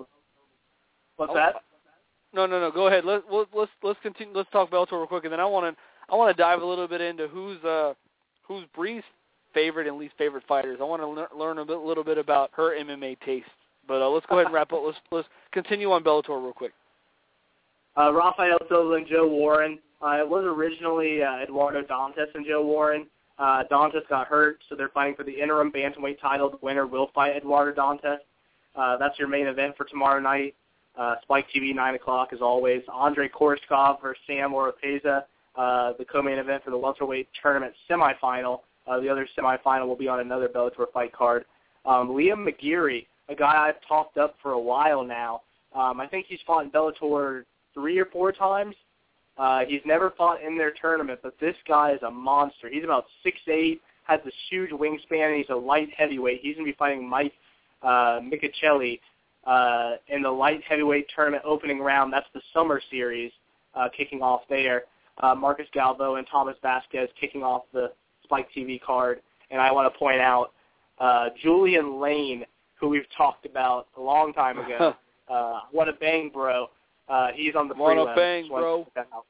Speaker 5: What's that?
Speaker 3: No. Go ahead. Let's continue. Let's talk Bellator real quick, and then I want to dive a little bit into who's Bree's favorite and least favorite fighters. I want to learn a little bit about her MMA taste. But let's go ahead and wrap up. Let's continue on Bellator real quick.
Speaker 5: Rafael Silva and Joe Warren. It was originally Eduardo Dantas and Joe Warren. Dantas got hurt, so they're fighting for the interim bantamweight title. The winner will fight Eduardo Dantas. That's your main event for tomorrow night. Spike TV, 9 o'clock, as always. Andrei Koreshkov versus Sam Oropeza, the co-main event for the welterweight tournament semifinal. The other semifinal will be on another Bellator fight card. Liam McGeary, a guy I've talked up for a while now. I think he's fought in Bellator 3 or 4 times. He's never fought in their tournament, but this guy is a monster. He's about 6'8", has this huge wingspan, and he's a light heavyweight. He's going to be fighting Mike Michelli in the light heavyweight tournament opening round. That's the summer series kicking off there. Marcus Galvo and Thomas Vasquez kicking off the Spike TV card. And I want to point out Julian Lane, who we've talked about a long time ago. What a bang, bro. He's on the prelims.
Speaker 3: What a bang, bro.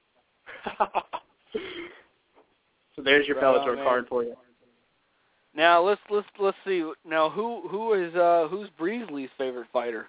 Speaker 5: So there's your Bellator card for you.
Speaker 3: Now let's see. Now who's Bree's least favorite fighter?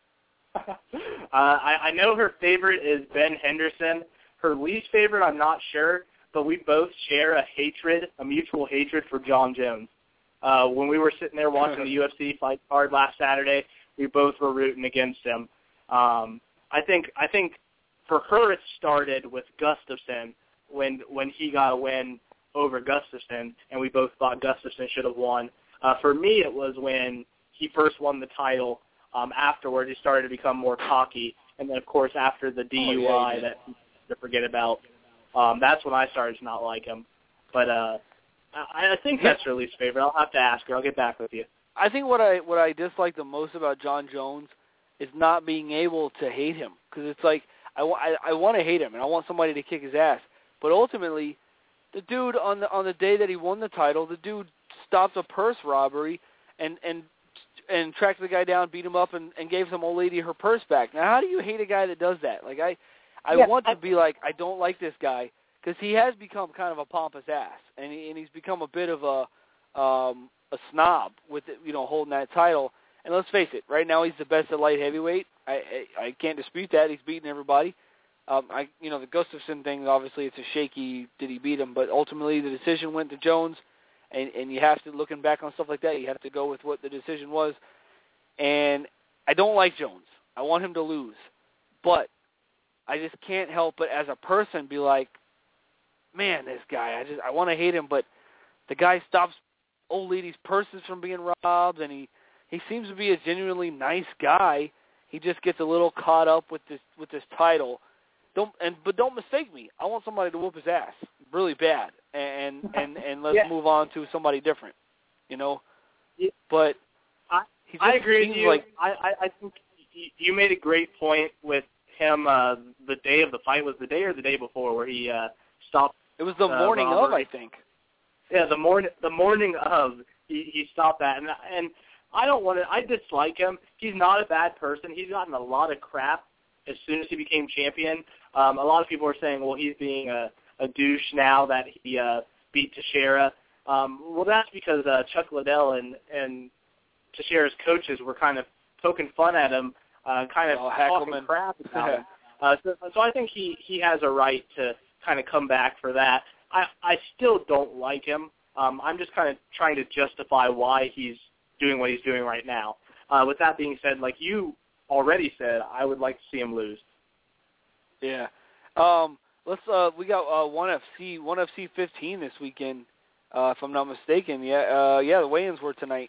Speaker 5: I know her favorite is Ben Henderson. Her least favorite, I'm not sure, but we both share a mutual hatred for John Jones. When we were sitting there watching the UFC fight card last Saturday, we both were rooting against him. I think for her it started with Gustafsson when he got a win over Gustafsson, and we both thought Gustafsson should have won. For me, it was when he first won the title. Afterwards, he started to become more cocky, and then, of course, after the DUI that to forget about, that's when I started to not like him. But I think that's her least favorite. I'll have to ask her. I'll get back with you.
Speaker 3: I think what I dislike the most about John Jones is not being able to hate him, because it's like I want to hate him and I want somebody to kick his ass, but ultimately, the dude on the day that he won the title, the dude stopped a purse robbery and tracked the guy down, beat him up, and gave some old lady her purse back. Now, how do you hate a guy that does that? Like I want to be like, I don't like this guy, because he has become kind of a pompous ass, and he's become a bit of a snob with holding that title. And let's face it, right now he's the best at light heavyweight. I can't dispute that. He's beating everybody. The Gustafsson thing, obviously it's a shaky, did he beat him? But ultimately the decision went to Jones, and you have to, looking back on stuff like that, you have to go with what the decision was. And I don't like Jones. I want him to lose. But I just can't help but as a person be like, man, this guy, I want to hate him, but the guy stops old ladies' purses from being robbed, and he seems to be a genuinely nice guy. He just gets a little caught up with this title. But don't mistake me. I want somebody to whoop his ass really bad, and let's move on to somebody different, But
Speaker 5: I agree with you. I think you made a great point with him. The day of the fight was the day or the day before where he stopped.
Speaker 3: It was the morning
Speaker 5: Robert.
Speaker 3: of, I think.
Speaker 5: Yeah, the morning of he stopped that, and I don't want to. I dislike him. He's not a bad person. He's gotten a lot of crap as soon as he became champion. A lot of people are saying, well, he's being a douche now that he beat Teixeira. Well, that's because Chuck Liddell and Teixeira's coaches were kind of poking fun at him, talking crap about him. So I think he has a right to kind of come back for that. I still don't like him. I'm just kind of trying to justify why he's doing what he's doing right now. With that being said, like you already said, I would like to see him lose.
Speaker 3: Yeah. We got ONE FC 15 this weekend, if I'm not mistaken. The weigh-ins were tonight.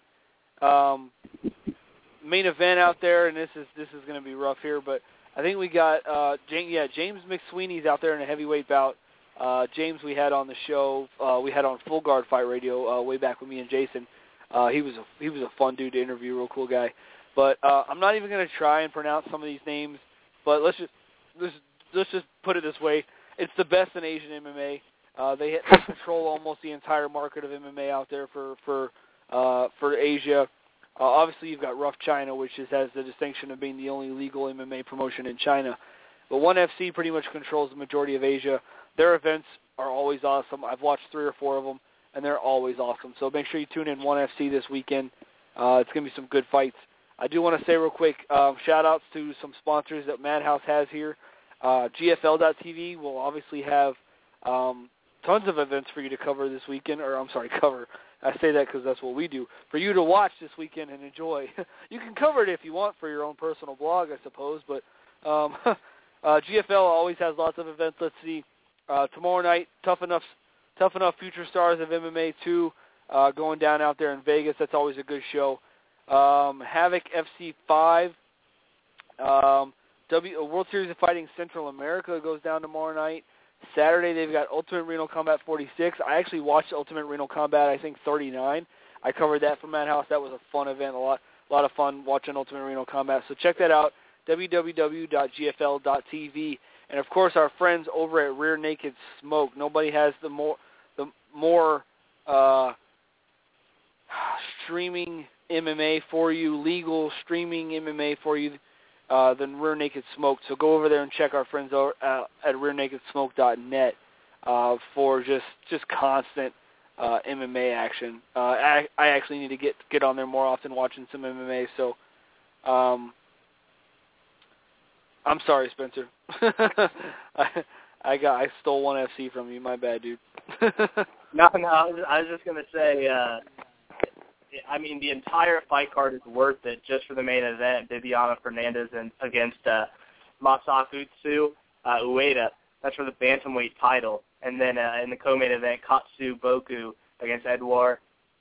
Speaker 3: Main event out there, and this is going to be rough here, but I think we got James McSweeney's out there in a heavyweight bout. James we had on the show. We had on Full Guard Fight Radio way back with me and Jason. He was a fun dude to interview, real cool guy. But I'm not even going to try and pronounce some of these names. But let's just put it this way: it's the best in Asian MMA. They control almost the entire market of MMA out there for Asia. Obviously, you've got Rough China, which has the distinction of being the only legal MMA promotion in China. But ONE FC pretty much controls the majority of Asia. Their events are always awesome. I've watched 3 or 4 of them, and they're always awesome. So make sure you tune in ONE FC this weekend. It's going to be some good fights. I do want to say real quick, shout-outs to some sponsors that Madhouse has here. GFL.TV will obviously have tons of events for you to cover this weekend. Cover. I say that because that's what we do. For you to watch this weekend and enjoy. You can cover it if you want for your own personal blog, I suppose. But GFL always has lots of events. Let's see. Tomorrow night, Tough Enough Future Stars of MMA 2 going down out there in Vegas. That's always a good show. Havoc FC 5. World Series of Fighting Central America goes down tomorrow night. Saturday, they've got Ultimate Renal Combat 46. I actually watched Ultimate Renal Combat, I think, 39. I covered that from Madhouse. That was a fun event, a lot of fun watching Ultimate Renal Combat. So check that out, www.gfl.tv. And, of course, our friends over at Rear Naked Smoke. Nobody has the more streaming MMA for you, legal streaming MMA for you, than Rear Naked Smoke. So go over there and check our friends over at rearnakedsmoke.net for just constant MMA action. I actually need to get on there more often watching some MMA. So I'm sorry, Spencer. I stole ONE FC from you. My bad, dude.
Speaker 5: No, I was just going to say, I mean, the entire fight card is worth it just for the main event, Bibiana Fernandez against Masakutsu Ueda. That's for the bantamweight title. And then in the co-main event, Katsu Boku against Edward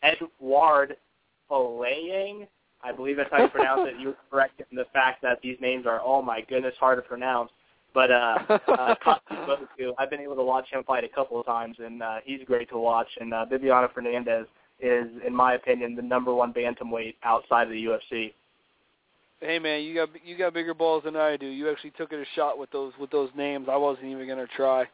Speaker 5: Folayang. I believe that's how you pronounce it. You were correct in the fact that these names are, oh my goodness, hard to pronounce. But Katsu Boku, I've been able to watch him fight a couple of times, and he's great to watch. And Bibiana Fernandez is, in my opinion, the number 1 bantamweight outside of the UFC.
Speaker 3: Hey man, you got bigger balls than I do. You actually took it a shot with those names. I wasn't even gonna try.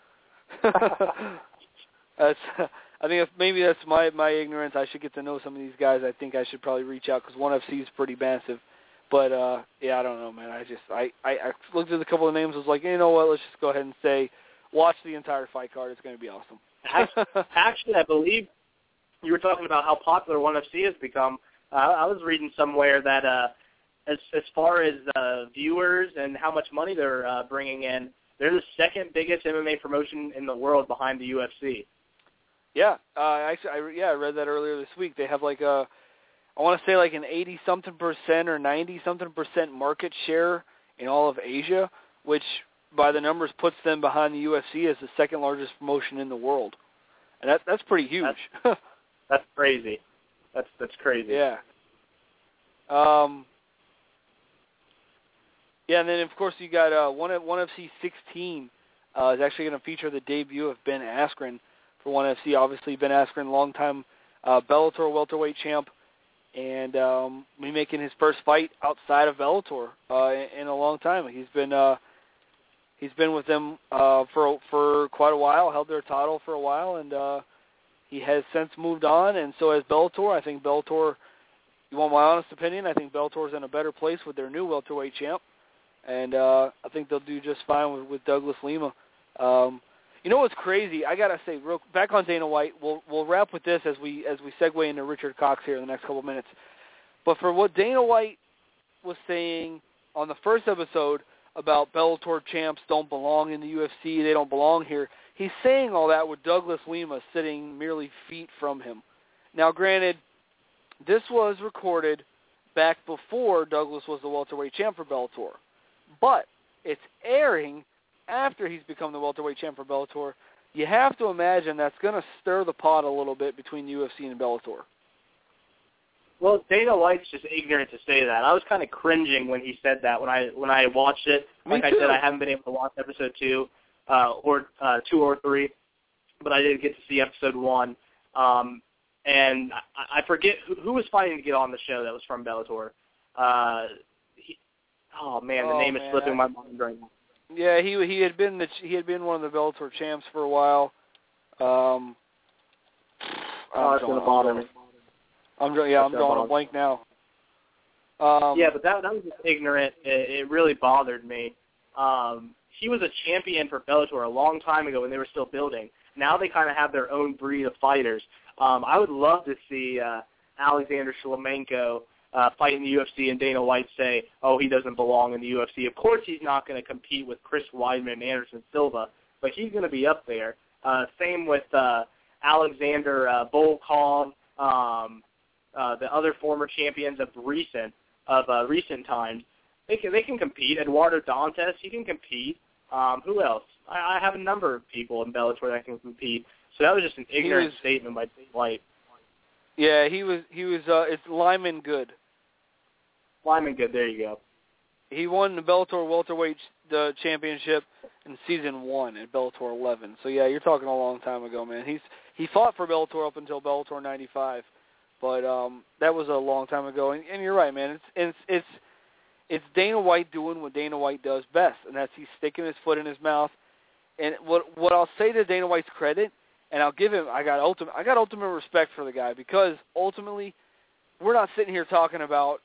Speaker 3: I think maybe that's my ignorance. I should get to know some of these guys. I think I should probably reach out because ONE FC is pretty massive. But yeah, I don't know, man. I looked at a couple of names. I was like, you know what? Let's just go ahead and say, watch the entire fight card. It's going to be awesome.
Speaker 5: Actually, I believe you were talking about how popular ONE FC has become. I was reading somewhere that as far as viewers and how much money they're bringing in, they're the second biggest MMA promotion in the world behind the UFC.
Speaker 3: Yeah, I read that earlier this week. They have like I want to say like an 80-something% or 90-something% market share in all of Asia, which by the numbers puts them behind the UFC as the second largest promotion in the world. And that's pretty huge.
Speaker 5: That's crazy. That's crazy.
Speaker 3: Yeah. Yeah, and then of course you got ONE FC 16 is actually going to feature the debut of Ben Askren for ONE FC. Obviously, Ben Askren, longtime Bellator welterweight champ, and be making his first fight outside of Bellator in a long time. He's been with them for quite a while, held their title for a while, and he has since moved on, and so has Bellator. I think Bellator, you want my honest opinion, I think Bellator is in a better place with their new welterweight champ, and I think they'll do just fine with Douglas Lima. You know what's crazy? I gotta say, back on Dana White. We'll wrap with this as we segue into Richard Cox here in the next couple minutes. But for what Dana White was saying on the first episode about Bellator champs don't belong in the UFC, they don't belong here, he's saying all that with Douglas Lima sitting merely feet from him. Now, granted, this was recorded back before Douglas was the welterweight champ for Bellator, but it's airing after he's become the welterweight champ for Bellator. You have to imagine that's going to stir the pot a little bit between UFC and Bellator.
Speaker 5: Well, Dana White's just ignorant to say that. I was kind of cringing when he said that when I watched it. Like I said, I haven't been able to watch episode 2 or 2 or 3, but I did get to see episode 1. And I forget who was fighting to get on the show that was from Bellator. The name is slipping my mind right now.
Speaker 3: Yeah, he had been one of the Bellator champs for a while.
Speaker 5: It's going to bother me.
Speaker 3: I'm drawing a blank now.
Speaker 5: But that was just ignorant. It really bothered me. He was a champion for Bellator a long time ago when they were still building. Now they kind of have their own breed of fighters. I would love to see Alexander Shlemenko fight in the UFC and Dana White say, oh, he doesn't belong in the UFC. Of course he's not going to compete with Chris Weidman and Anderson Silva, but he's going to be up there. Same with Alexander Volkov, the other former champions of recent times. They can compete. Eduardo Dantas, he can compete. Who else? I have a number of people in Bellator that can compete. So that was just an ignorant statement by Dana White.
Speaker 3: Yeah, he was. It's Lyman Good.
Speaker 5: Lyman Good. There you go.
Speaker 3: He won the Bellator welterweight championship in season 1 at Bellator 11. So yeah, you're talking a long time ago, man. He fought for Bellator up until Bellator 95, but that was a long time ago. And you're right, man. It's Dana White doing what Dana White does best, and that's he's sticking his foot in his mouth. And what I'll say to Dana White's credit, and I'll give him, I got ultimate respect for the guy, because ultimately we're not sitting here talking about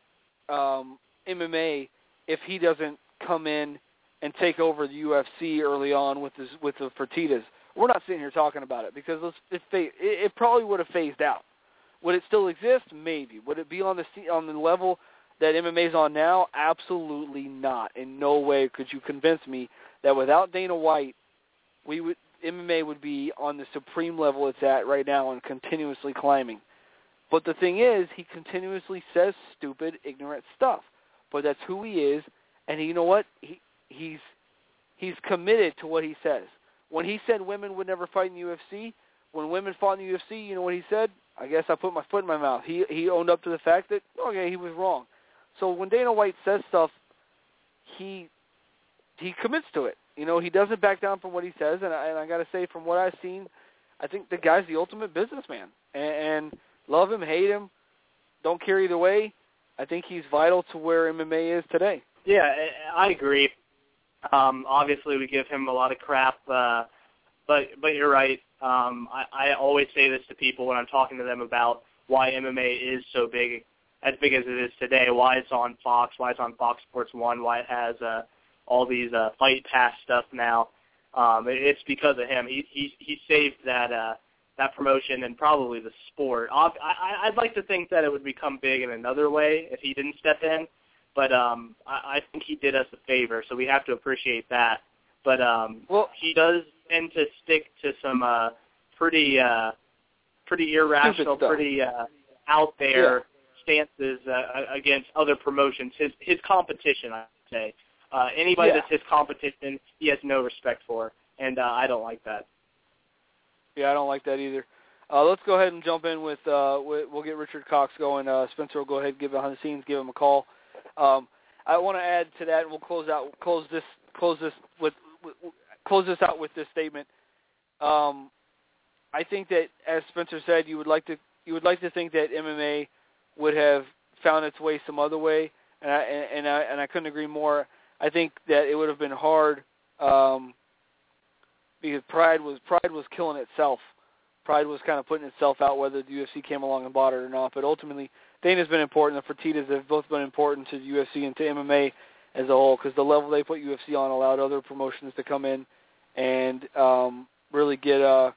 Speaker 3: MMA if he doesn't come in and take over the UFC early on with the Fertittas. We're not sitting here talking about it because it probably would have phased out. Would it still exist? Maybe. Would it be on the level that MMA's on now? Absolutely not. In no way could you convince me that without Dana White, MMA would be on the supreme level it's at right now and continuously climbing. But the thing is, he continuously says stupid, ignorant stuff. But that's who he is, and you know what? He's committed to what he says. When he said women would never fight in the UFC, when women fought in the UFC, you know what he said? I guess I put my foot in my mouth. He owned up to the fact that, okay, he was wrong. So when Dana White says stuff, he commits to it. You know, he doesn't back down from what he says, and I got to say, from what I've seen, I think the guy's the ultimate businessman. And love him, hate him, don't care either way. I think he's vital to where MMA is today.
Speaker 5: Yeah, I agree. Obviously, we give him a lot of crap, but you're right. I always say this to people when I'm talking to them about why MMA is so big, as big as it is today, why it's on Fox, why it's on Fox Sports 1, why it has all these Fight Pass stuff now. It's because of him. He saved that that promotion and probably the sport. I'd like to think that it would become big in another way if he didn't step in, but I think he did us a favor, so we have to appreciate that. But he does tend to stick to some pretty irrational, pretty out there stances against other promotions. His competition, I would say. Anybody that's his competition, he has no respect for, and I don't like that.
Speaker 3: Yeah, I don't like that either. Let's go ahead and jump in with we'll get Richard Cox going. Spencer will go ahead and give behind the scenes, give him a call. I want to add to that, and we'll close this out with this statement. I think that, as Spencer said, you would like to think that MMA would have found its way some other way, and I couldn't agree more. I think that it would have been hard because Pride was killing itself. Pride was kind of putting itself out, whether the UFC came along and bought it or not. But ultimately, Dana's been important. The Fertittas have both been important to the UFC and to MMA as a whole, because the level they put UFC on allowed other promotions to come in and really get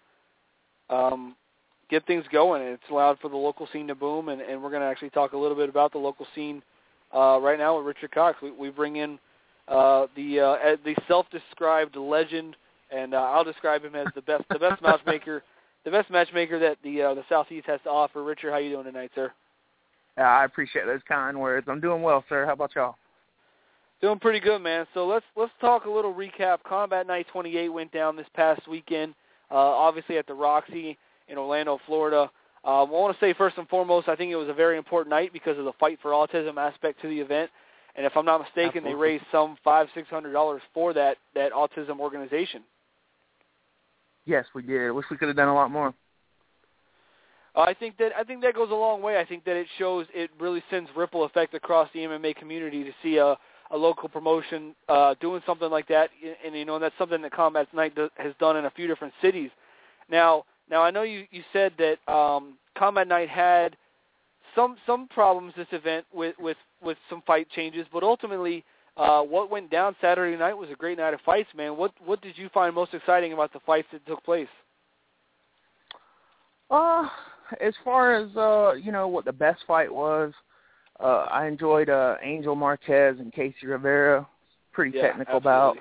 Speaker 3: things going. And it's allowed for the local scene to boom. And we're going to actually talk a little bit about the local scene right now with Richard Cox. We bring in the self-described legend, and I'll describe him as the best matchmaker that the Southeast has to offer. Richard, how you doing tonight, sir?
Speaker 13: I appreciate those kind words. I'm doing well, sir. How about y'all?
Speaker 3: Doing pretty good, man. So let's talk a little recap. Combat Night 28 went down this past weekend, obviously at the Roxy in Orlando, Florida. I want to say first and foremost, I think it was a very important night because of the Fight for Autism aspect to the event. And if I'm not mistaken, Absolutely. They raised some $500-600 for that autism organization.
Speaker 13: Yes, we did. Wish we could have done a lot more.
Speaker 3: I think that goes a long way. I think that it really sends ripple effect across the MMA community to see a local promotion doing something like that, and that's something that Combat Night has done in a few different cities. Now I know you said that Combat Night had some problems this event with some fight changes, but ultimately what went down Saturday night was a great night of fights, man. What did you find most exciting about the fights that took place?
Speaker 13: As far as what the best fight was, I enjoyed Angel Marquez and Casey Rivera. Pretty technical bout.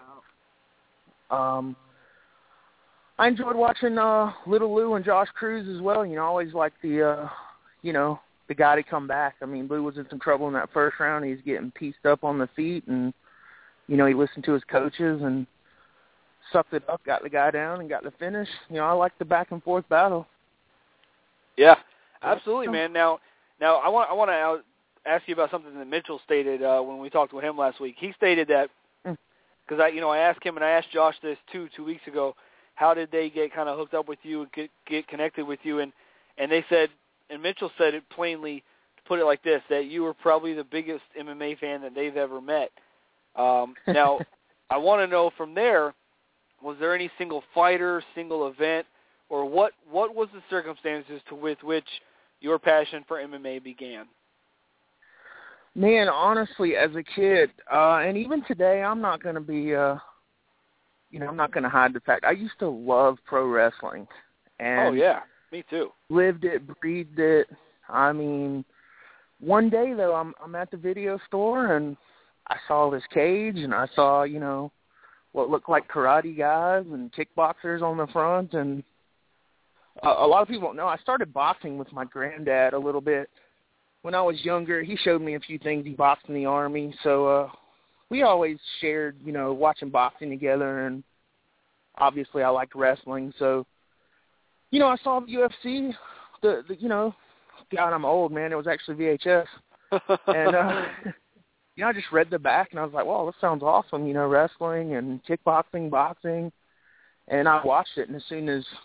Speaker 13: I enjoyed watching Little Lou and Josh Cruz as well. I always liked the guy to come back. I mean, Lou was in some trouble in that first round. He's getting pieced up on the feet, and he listened to his coaches and sucked it up, got the guy down, and got the finish. I like the back and forth battle. Yeah, absolutely, man. Now I want to ask you about something that Mitchell stated when we talked with him last week. He stated that because I asked him and I asked Josh this 2 weeks ago. How did they get kind of hooked up with you and get connected with you? And they said, and Mitchell said it plainly, to put it like this, that you were probably the biggest MMA fan that they've ever met. Now, I want to know from there, was there any single fighter, single event, or what was the circumstances with which your passion for MMA began? Man, honestly, as a kid, and even today, I'm not going to be, I'm not going to hide the fact. I used to love pro wrestling. And me too. Lived it, breathed it. I mean, one day, though, I'm at the video store, and I saw this cage, and I saw, what looked like karate guys and kickboxers on the front, and a lot of people don't know, I started boxing with my granddad a little bit. When I was younger, he showed me a few things. He boxed in the Army, so we always shared, watching boxing together, and obviously I liked wrestling. So, I saw the UFC, God, I'm old, man. It was actually VHS. And, I just read the back, and I was like, wow, this sounds awesome, wrestling and kickboxing, boxing. And I watched it, and as soon as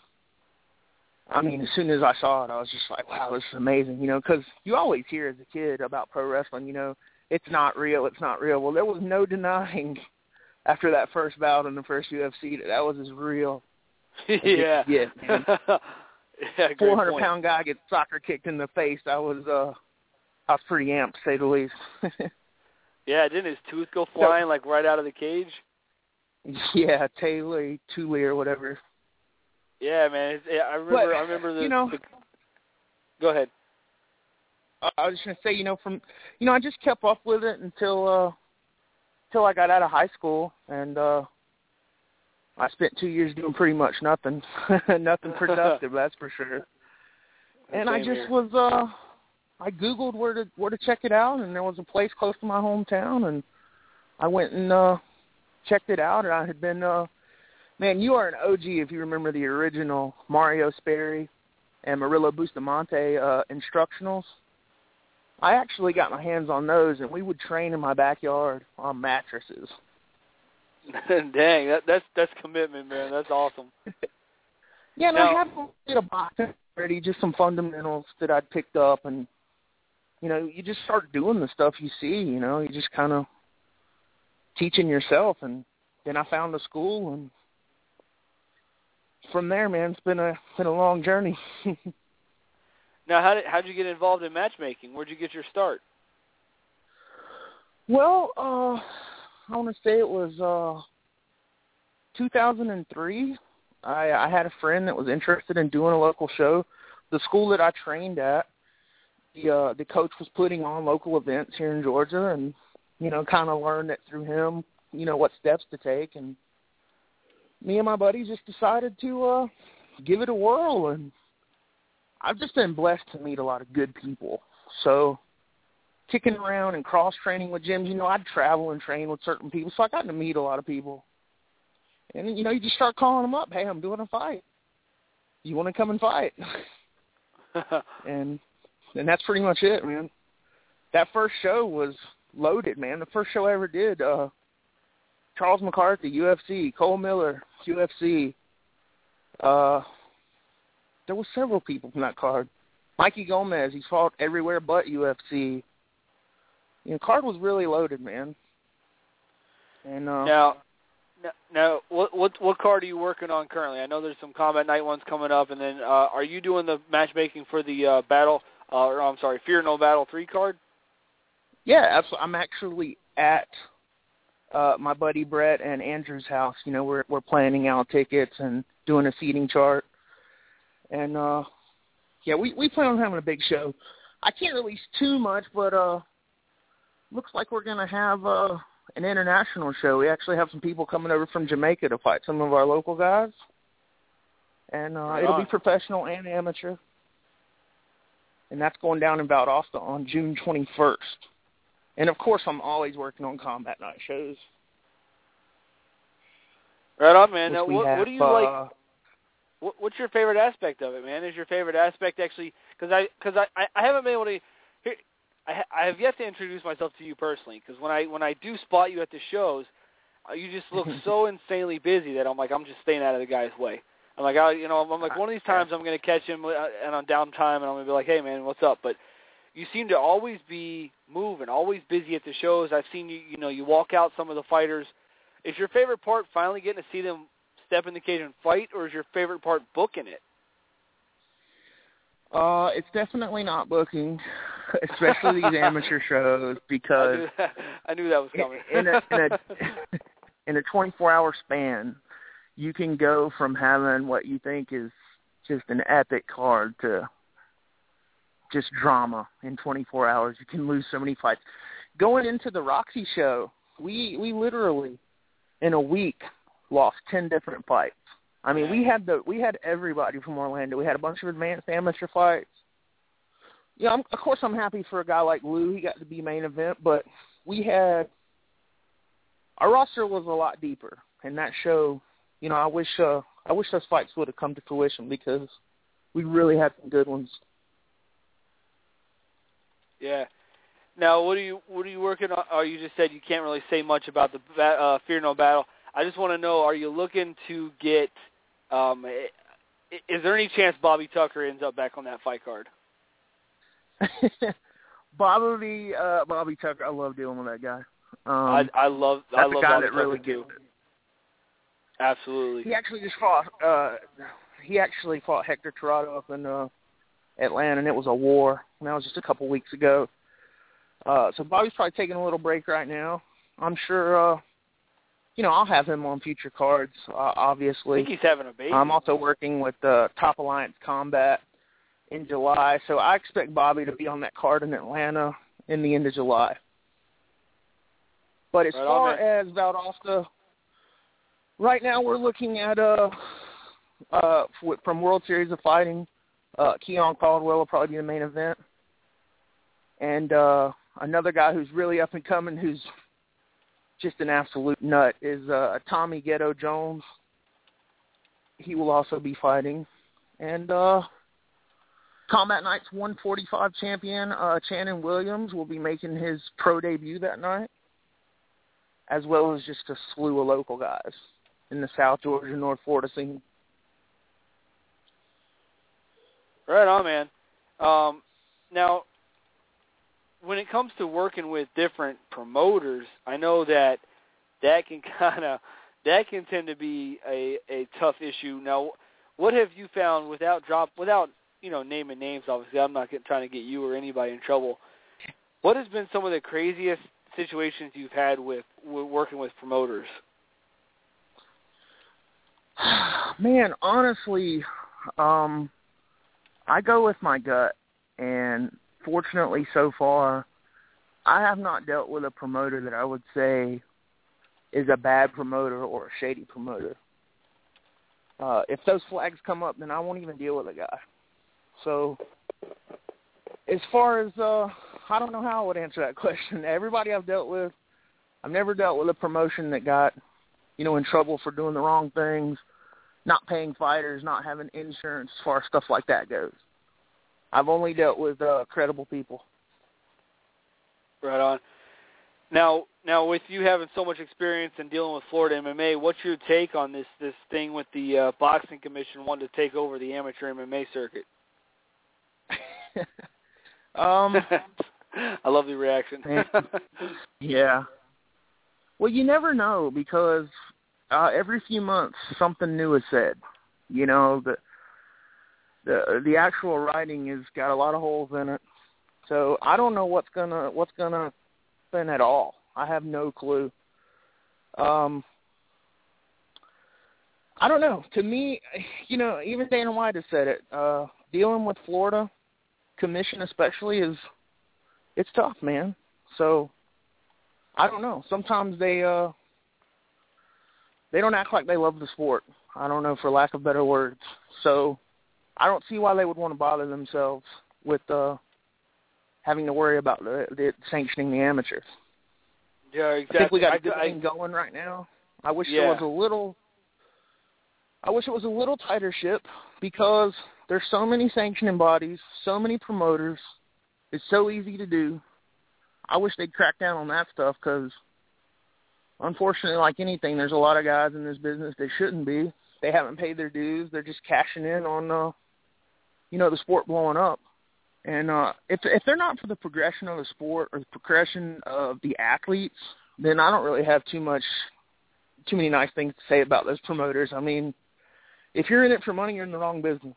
Speaker 13: I saw it, I was just like, wow, this is amazing, because you always hear as a kid about pro wrestling, it's not real, it's not real. Well, there was no denying after that first bout in the first UFC that was as real as it could get, man. 400-pound guy gets soccer kicked in the face. I was pretty amped, to say the least. Didn't his tooth go flying, right out of the cage? Yeah, Thule or whatever.
Speaker 3: Yeah, man. I remember the. Go ahead.
Speaker 13: I was just gonna say, I just kept up with it until I got out of high school, and I spent 2 years doing pretty much nothing, nothing productive, that's for sure. And I just I Googled where to check it out, and there was a place close to my hometown, and I went and checked it out, and I had been, man, you are an OG if you remember the original Mario Sperry and Murillo Bustamante instructionals. I actually got my hands on those, and we would train in my backyard on mattresses.
Speaker 3: Dang, that's commitment, man. That's awesome.
Speaker 13: Yeah, and I have a box already, just some fundamentals that I'd picked up, and you just start doing the stuff you see. You just kind of teaching yourself, and then I found a school, and from there, man, it's been a long journey.
Speaker 3: Now, how'd you get involved in matchmaking? Where'd you get your start?
Speaker 13: Well, I want to say it was 2003. I had a friend that was interested in doing a local show. The school that I trained at, the coach was putting on local events here in Georgia, and kind of learned it through him. What steps to take, and me and my buddies just decided to give it a whirl, and I've just been blessed to meet a lot of good people. So kicking around and cross-training with gyms, I'd travel and train with certain people, so I got to meet a lot of people. And, you just start calling them up, hey, I'm doing a fight. You want to come and fight? and that's pretty much it, man. That first show was loaded, man. The first show I ever did, Charles McCarthy, UFC, Cole Miller, UFC. There were several people from that card. Mikey Gomez, he's fought everywhere but UFC. Card was really loaded, man. And
Speaker 3: now, what card are you working on currently? I know there's some Combat Night ones coming up, and then are you doing the matchmaking for the Fear No Battle 3 card?
Speaker 13: Yeah, absolutely. I'm actually at my buddy Brett and Andrew's house. We're planning out tickets and doing a seating chart. And, we plan on having a big show. I can't release too much, but looks like we're going to have an international show. We actually have some people coming over from Jamaica to fight some of our local guys. And it'll be professional and amateur. And that's going down in Valdosta on June 21st. And, of course, I'm always working on Combat Night shows.
Speaker 3: Right on, man. Now, what do you like? What's your favorite aspect of it, man? Is your favorite aspect actually – because I haven't been able to – I have yet to introduce myself to you personally, because when I do spot you at the shows, you just look so insanely busy that I'm just staying out of the guy's way. I'm like, one of these times I'm going to catch him and on downtime, and I'm going to be like, hey, man, what's up? But you seem to always be moving, always busy at the shows. I've seen you, you walk out some of the fighters. Is your favorite part finally getting to see them step in the cage and fight, or is your favorite part booking it?
Speaker 13: It's definitely not booking, especially these amateur shows, because
Speaker 3: I knew that was coming.
Speaker 13: in a 24-hour span, you can go from having what you think is just an epic card to just drama in 24 hours. You can lose so many fights. Going into the Roxy show, we literally, in a week, lost 10 different fights. I mean, we had everybody from Orlando. We had a bunch of advanced amateur fights. Of course, I'm happy for a guy like Lou. He got to be main event, but our roster was a lot deeper. And that show, I wish those fights would have come to fruition, because we really had some good ones.
Speaker 3: Yeah. Now, what are you working on? Oh, you just said you can't really say much about the Fear No Battle. I just want to know, are you looking to get is there any chance Bobby Tucker ends up back on that fight card?
Speaker 13: Bobby Tucker, I love dealing with that guy.
Speaker 3: I love
Speaker 13: Bobby
Speaker 3: that
Speaker 13: really
Speaker 3: too. Absolutely.
Speaker 13: He actually just fought Hector Tirado up in Atlanta, and it was a war. And that was just a couple weeks ago. So Bobby's probably taking a little break right now. I'm sure I'll have him on future cards, obviously.
Speaker 3: I think he's having a baby.
Speaker 13: I'm also working with Top Alliance Combat in July, so I expect Bobby to be on that card in Atlanta in the end of July. But as far as Valdosta, right now we're looking at from World Series of Fighting, Keon Caldwell will probably be the main event. And another guy who's really up and coming, who's just an absolute nut, is Tommy Ghetto Jones. He will also be fighting. And Combat Night's 145 champion, Shannon Williams, will be making his pro debut that night, as well as just a slew of local guys in the South Georgia, North Florida scene.
Speaker 3: Right on, man. Now, when it comes to working with different promoters, I know that can tend to be a tough issue. Now, what have you found without naming names? Obviously, I'm not trying to get you or anybody in trouble. What has been some of the craziest situations you've had with working with promoters?
Speaker 13: Man, honestly, I go with my gut, and fortunately so far, I have not dealt with a promoter that I would say is a bad promoter or a shady promoter. If those flags come up, then I won't even deal with the guy. So as far as, I don't know how I would answer that question. Everybody I've dealt with, I've never dealt with a promotion that got, in trouble for doing the wrong things, not paying fighters, not having insurance, as far as stuff like that goes. I've only dealt with credible people.
Speaker 3: Right on. Now, with you having so much experience in dealing with Florida MMA, what's your take on this thing with the Boxing Commission wanting to take over the amateur MMA circuit? I love the reaction.
Speaker 13: Yeah. Well, you never know, because every few months something new is said. The actual writing has got a lot of holes in it. So I don't know what's gonna happen at all. I have no clue. I don't know. To me, even Dana White has said it. Dealing with Florida Commission especially it's tough, man. So I don't know. Sometimes they don't act like they love the sport. I don't know, for lack of better words. So I don't see why they would want to bother themselves with having to worry about the sanctioning the amateurs.
Speaker 3: Yeah, exactly.
Speaker 13: I think we got a good thing going right now. I wish it was a little tighter ship, because there's so many sanctioning bodies, so many promoters. It's so easy to do. I wish they'd crack down on that stuff, because unfortunately, like anything, there's a lot of guys in this business that shouldn't be. They haven't paid their dues. They're just cashing in on, the sport blowing up. And if they're not for the progression of the sport or the progression of the athletes, then I don't really have too many nice things to say about those promoters. I mean, if you're in it for money, you're in the wrong business.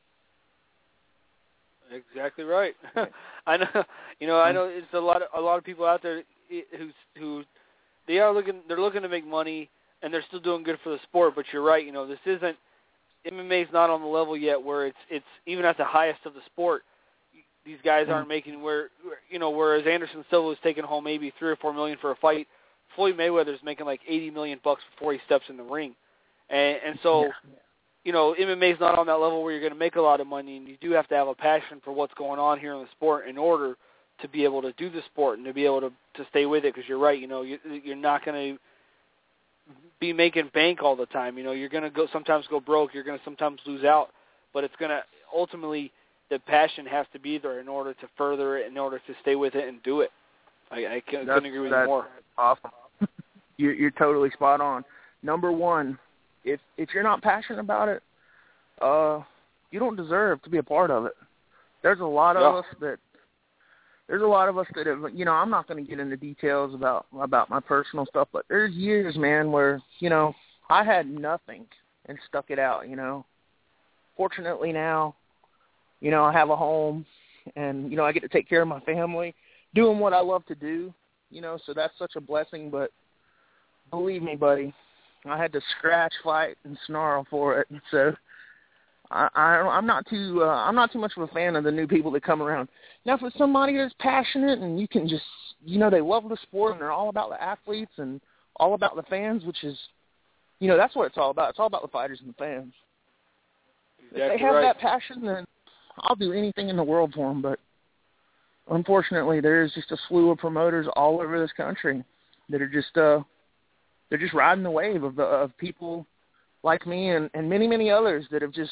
Speaker 3: Exactly right. I know. I know it's a lot of people out there who they're looking to make money, and they're still doing good for the sport. But you're right. This isn't, MMA is not on the level yet where it's even at the highest of the sport. These guys aren't making whereas Anderson Silva was taking home maybe $3 or $4 million for a fight, Floyd Mayweather's making like $80 million before he steps in the ring, and so. MMA is not on that level where you're going to make a lot of money, and you do have to have a passion for what's going on here in the sport in order to be able to do the sport and to be able to stay with it, because you're right, you're not going to be making bank all the time. You're going to sometimes go broke, you're going to sometimes lose out, but it's going to ultimately, the passion has to be there in order to further it, in order to stay with it and do it. I couldn't agree with you more.
Speaker 13: Awesome. You're totally spot on. Number one, if you're not passionate about it, you don't deserve to be a part of it. There's a lot of us that have, I'm not going to get into details about my personal stuff, but there's years, man, where, I had nothing and stuck it out, Fortunately now, I have a home, and, I get to take care of my family, doing what I love to do, so that's such a blessing. But believe me, buddy, I had to scratch, fight, and snarl for it. So I'm not too much of a fan of the new people that come around. Now, for somebody that's passionate and you can just, they love the sport and they're all about the athletes and all about the fans, which is, that's what it's all about. It's all about the fighters and the fans.
Speaker 3: Exactly
Speaker 13: if they have
Speaker 3: right.
Speaker 13: that passion, then I'll do anything in the world for them. But unfortunately, there's just a slew of promoters all over this country that are just they're just riding the wave of people like me and many, many others that have just,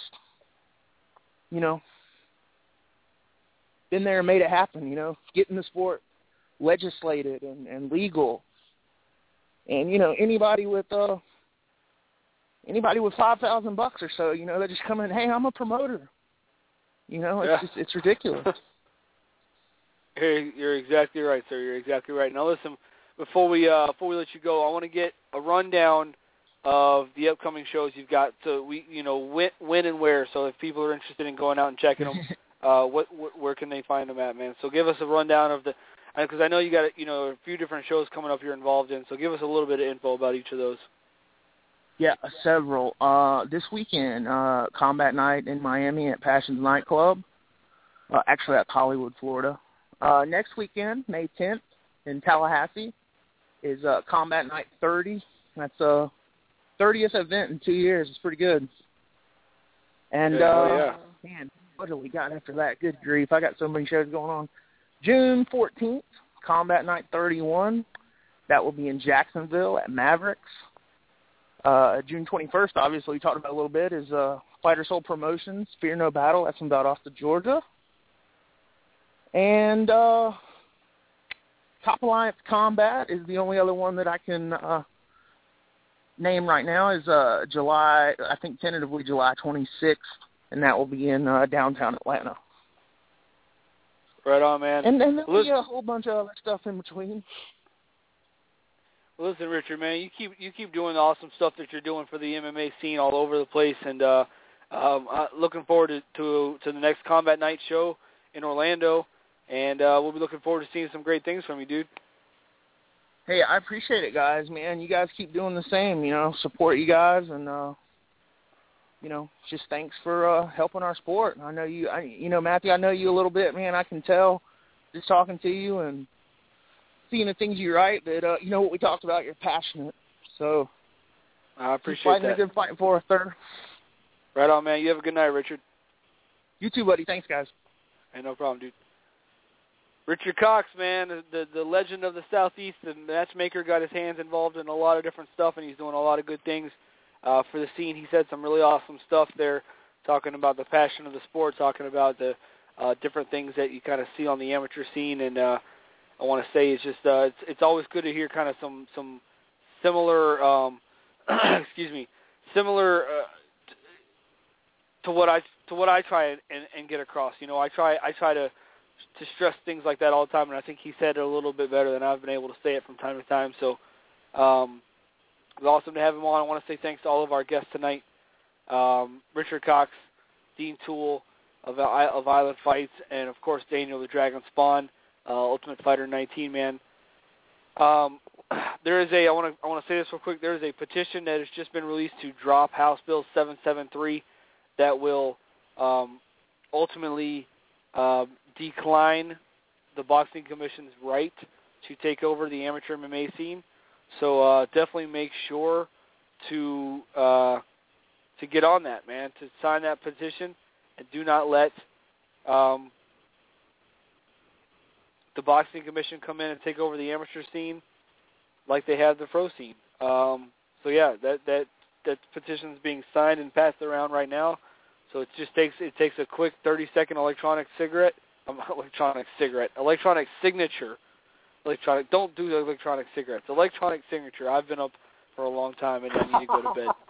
Speaker 13: been there and made it happen, getting the sport legislated and legal. And, anybody with $5,000 or so, they just come in, hey, I'm a promoter. It's ridiculous.
Speaker 3: Hey, you're exactly right, sir. You're exactly right. Now, listen, before we let you go, I want to get a rundown of the upcoming shows you've got. So when and where. So if people are interested in going out and checking them, where can they find them at, man? So give us a rundown of because I know you got a few different shows coming up you're involved in. So give us a little bit of info about each of those.
Speaker 13: Yeah, several. This weekend, Combat Night in Miami at Passions Nightclub. Actually, at Hollywood, Florida. Next weekend, May 10th, in Tallahassee, is Combat Night 30. That's a 30th event in 2 years. It's pretty good. And, man, what do we got after that? Good grief. I got so many shows going on. June 14th, Combat Night 31. That will be in Jacksonville at Mavericks. June 21st, obviously, we talked about a little bit, is Fighter Soul Promotions, Fear No Battle. That's in Valdosta, Georgia. And Top Alliance Combat is the only other one that I can name right now, is July, I think tentatively July 26th, and that will be in downtown Atlanta.
Speaker 3: Right on, man.
Speaker 13: And then there'll be a whole bunch of other stuff in between.
Speaker 3: Listen, Richard, man, you keep doing the awesome stuff that you're doing for the MMA scene all over the place, and looking forward to the next Combat Night show in Orlando, and we'll be looking forward to seeing some great things from you, dude.
Speaker 13: Hey, I appreciate it, guys, man. You guys keep doing the same, support you guys, and just thanks for helping our sport. I know you, Matthew, I know you a little bit, man. I can tell just talking to you and seeing the things you write that, what we talked about, you're passionate. So
Speaker 3: I appreciate
Speaker 13: fighting
Speaker 3: that.
Speaker 13: a good fight for us, sir.
Speaker 3: Right on, man. You have a good night, Richard.
Speaker 13: You too, buddy. Thanks, guys.
Speaker 3: Hey, no problem, dude. Richard Cox, man, the legend of the Southeast, the matchmaker, got his hands involved in a lot of different stuff, and he's doing a lot of good things for the scene. He said some really awesome stuff there, talking about the passion of the sport, talking about the different things that you kind of see on the amateur scene, and I want to say it's just it's always good to hear kind of some similar similar to what I try and get across. I try to stress things like that all the time, and I think he said it a little bit better than I've been able to say it from time to time. So it was awesome to have him on. I want to say thanks to all of our guests tonight. Richard Cox, Dean Toole of Island Fights, and of course Daniel the Dragon Spawn, Ultimate Fighter 19, man. There is I want to say this real quick. There is a petition that has just been released to drop House Bill 773 that will ultimately decline the Boxing Commission's right to take over the amateur MMA scene. So definitely make sure to get on that, man, to sign that petition, and do not let the Boxing Commission come in and take over the amateur scene like they have the pro scene. So yeah, that petition is being signed and passed around right now. So it takes a quick 30-second electronic signature. Don't do the electronic cigarettes. Electronic signature. I've been up for a long time and I need to go to bed.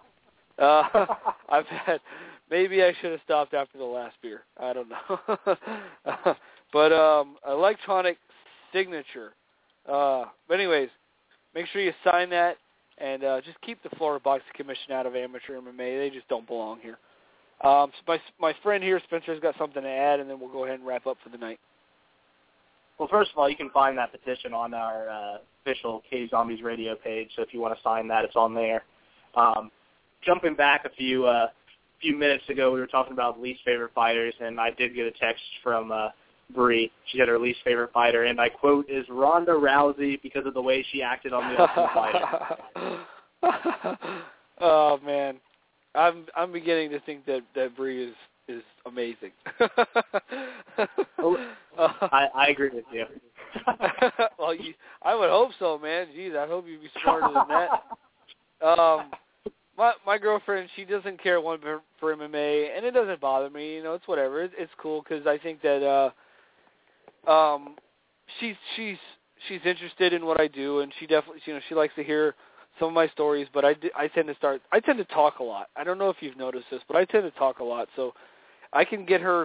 Speaker 3: Maybe I should have stopped after the last beer. I don't know. But electronic signature. But anyways, make sure you sign that and just keep the Florida Boxing Commission out of amateur MMA. They just don't belong here. So my friend here, Spencer's got something to add, and then we'll go ahead and wrap up for the night.
Speaker 5: Well, first of all, you can find that petition on our official Cage Zombies Radio page. So if you want to sign that, it's on there. Jumping back a few minutes ago, we were talking about least favorite fighters, and I did get a text from Bree. She said her least favorite fighter, and I quote, is Ronda Rousey because of the way she acted on The Ultimate Fighter.
Speaker 3: Oh man, I'm beginning to think that Bree is amazing.
Speaker 5: I agree with you.
Speaker 3: Well, I would hope so, man. Jeez, I hope you'd be smarter than that. My girlfriend, she doesn't care one bit for MMA, and it doesn't bother me. You know, it's whatever. It's cool because I think that she's interested in what I do, and she definitely, you know, she likes to hear some of my stories. But I tend to talk a lot. I don't know if you've noticed this, but I tend to talk a lot. So I can get her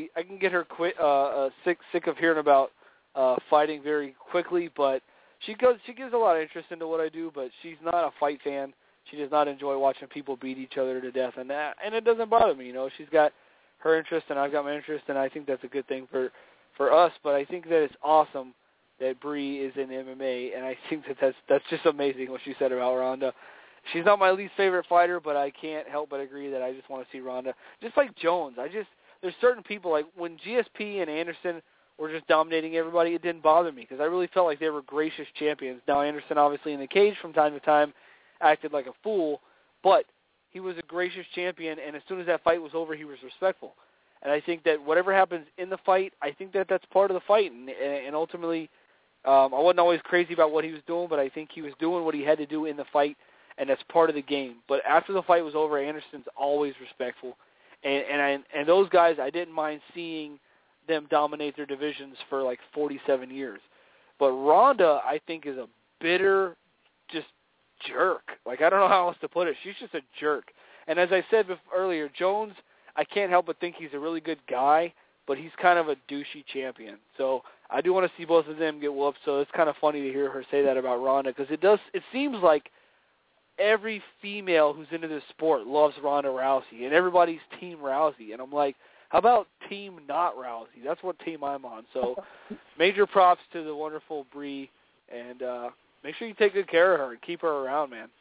Speaker 3: sick of hearing about fighting very quickly. But she gives a lot of interest into what I do, but she's not a fight fan. She does not enjoy watching people beat each other to death, and it doesn't bother me. You know, she's got her interest, and I've got my interest, and I think that's a good thing for us. But I think that it's awesome that Bree is in MMA, and I think that's just amazing what she said about Ronda. She's not my least favorite fighter, but I can't help but agree that I just want to see Ronda. Just like Jones, there's certain people, like when GSP and Anderson were just dominating everybody, it didn't bother me because I really felt like they were gracious champions. Now Anderson, obviously in the cage from time to time, acted like a fool, but he was a gracious champion, and as soon as that fight was over, he was respectful. And I think that whatever happens in the fight, I think that that's part of the fight, and ultimately, I wasn't always crazy about what he was doing, but I think he was doing what he had to do in the fight, and that's part of the game. But after the fight was over, Anderson's always respectful, and those guys, I didn't mind seeing them dominate their divisions for like 47 years. But Ronda, I think, is a bitter, just jerk. Like, I don't know how else to put it. She's just a jerk. And as I said earlier, Jones, I can't help but think he's a really good guy, but he's kind of a douchey champion. So I do want to see both of them get whooped, so it's kind of funny to hear her say that about Ronda, because it seems like every female who's into this sport loves Ronda Rousey, and everybody's Team Rousey. And I'm like, how about Team Not Rousey? That's what team I'm on. So major props to the wonderful Bree, and make sure you take good care of her and keep her around, man.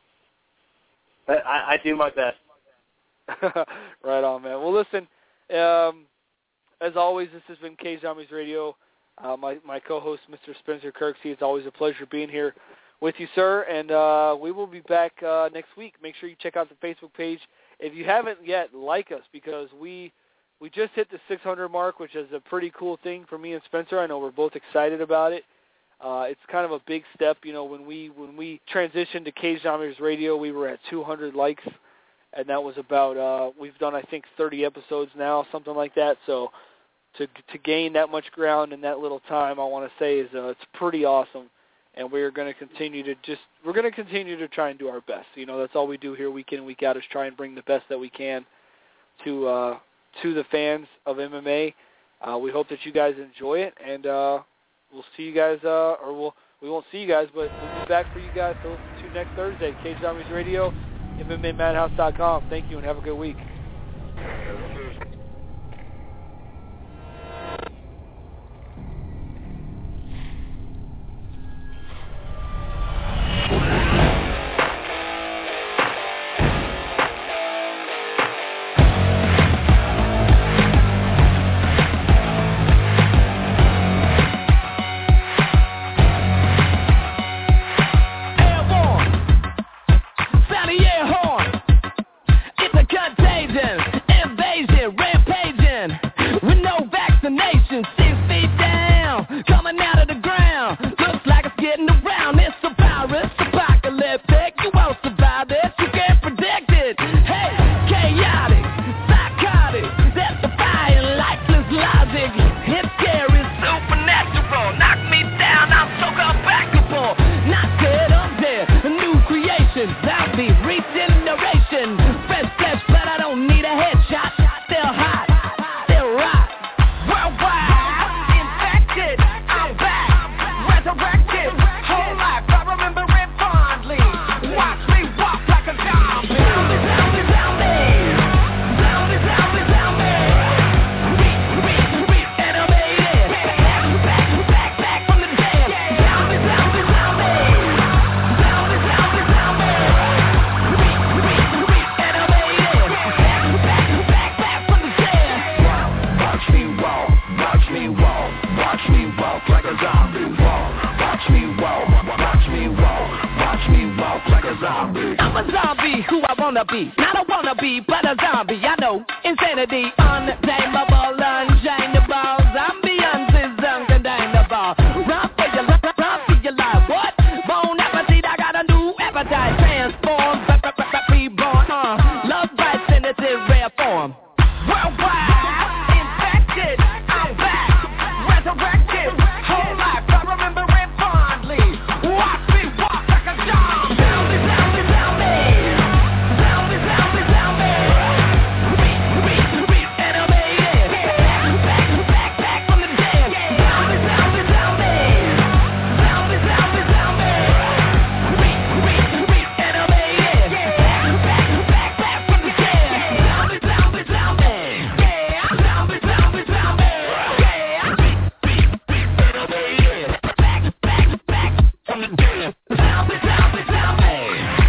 Speaker 5: I do my best.
Speaker 3: Right on, man. Well, listen, as always, this has been Cage Zombies Radio. My co-host, Mr. Spencer Kirksey, it's always a pleasure being here with you, sir, and we will be back next week. Make sure you check out the Facebook page. If you haven't yet, like us, because we just hit the 600 mark, which is a pretty cool thing for me and Spencer. I know we're both excited about it. It's kind of a big step. You know, when we transitioned to Cage Zombies Radio, we were at 200 likes, and that was about, we've done, I think, 30 episodes now, something like that. So to gain that much ground in that little time, I want to say is it's pretty awesome. And we're going to continue to try and do our best. You know, that's all we do here week in and week out, is try and bring the best that we can to the fans of MMA. We hope that you guys enjoy it, and we'll see you guys, we won't see you guys, but we'll be back for you guys to listen to next Thursday. Cage Zombies Radio, MMAMadhouse.com. Thank you, and have a good week.
Speaker 14: Still hot, worldwide, infected, I'm back. watch me walk like a zombie. Walk, watch me walk, watch me walk, watch me walk like a zombie.
Speaker 15: I'm a zombie, who I wanna be. Not a wannabe, but a zombie. I know insanity, untamable, unchangeable. Zombians is undeniable. Run for your life. What? Bone appetite, I got a new appetite. Transform, reborn. Love bites in its rare form. Worldwide, infected, I'm back, resurrected, whole life, I remember it fondly. Watch me walk like a zombie. Zombie, zombie, zombie. Zombie, zombie, zombie. Animated. Back from the dead. Zombie, zombie, zombie. Zombie, zombie, zombie. Animated. Back from the dead. Zombie, zombie, zombie. Zombie, zombie, zombie. Back from the dead. Zombie, zombie, zombie.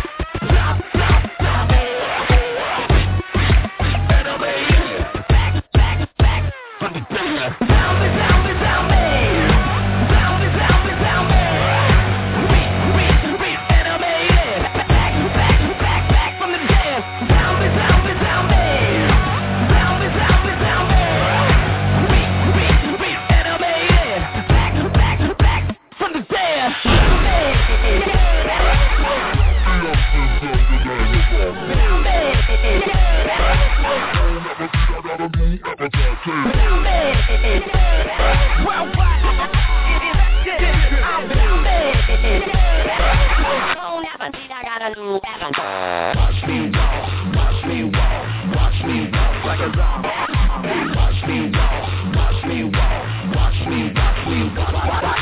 Speaker 15: Watch me walk, watch me walk, watch me walk like a zombie. Watch me walk, watch me walk, watch me walk.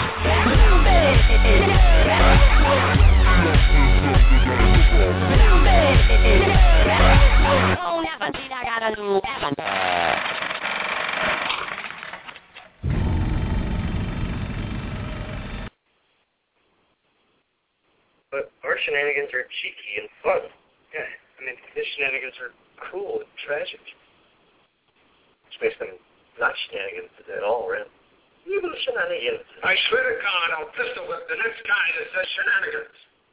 Speaker 16: But our shenanigans are cheeky and fun. Yeah, I mean, his shenanigans are cool and tragic. Which makes them not shenanigans at all, right? Even shenanigans.
Speaker 17: I swear to God, I'll pistol whip the next guy that says shenanigans.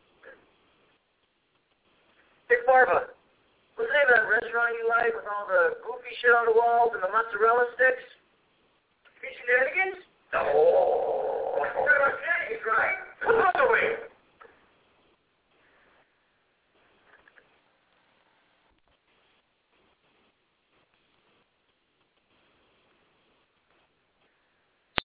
Speaker 16: Hey, Barba, what's the name of that restaurant you like with all the goofy shit on the walls and the mozzarella sticks? Shenanigans? No. Shenanigans, right?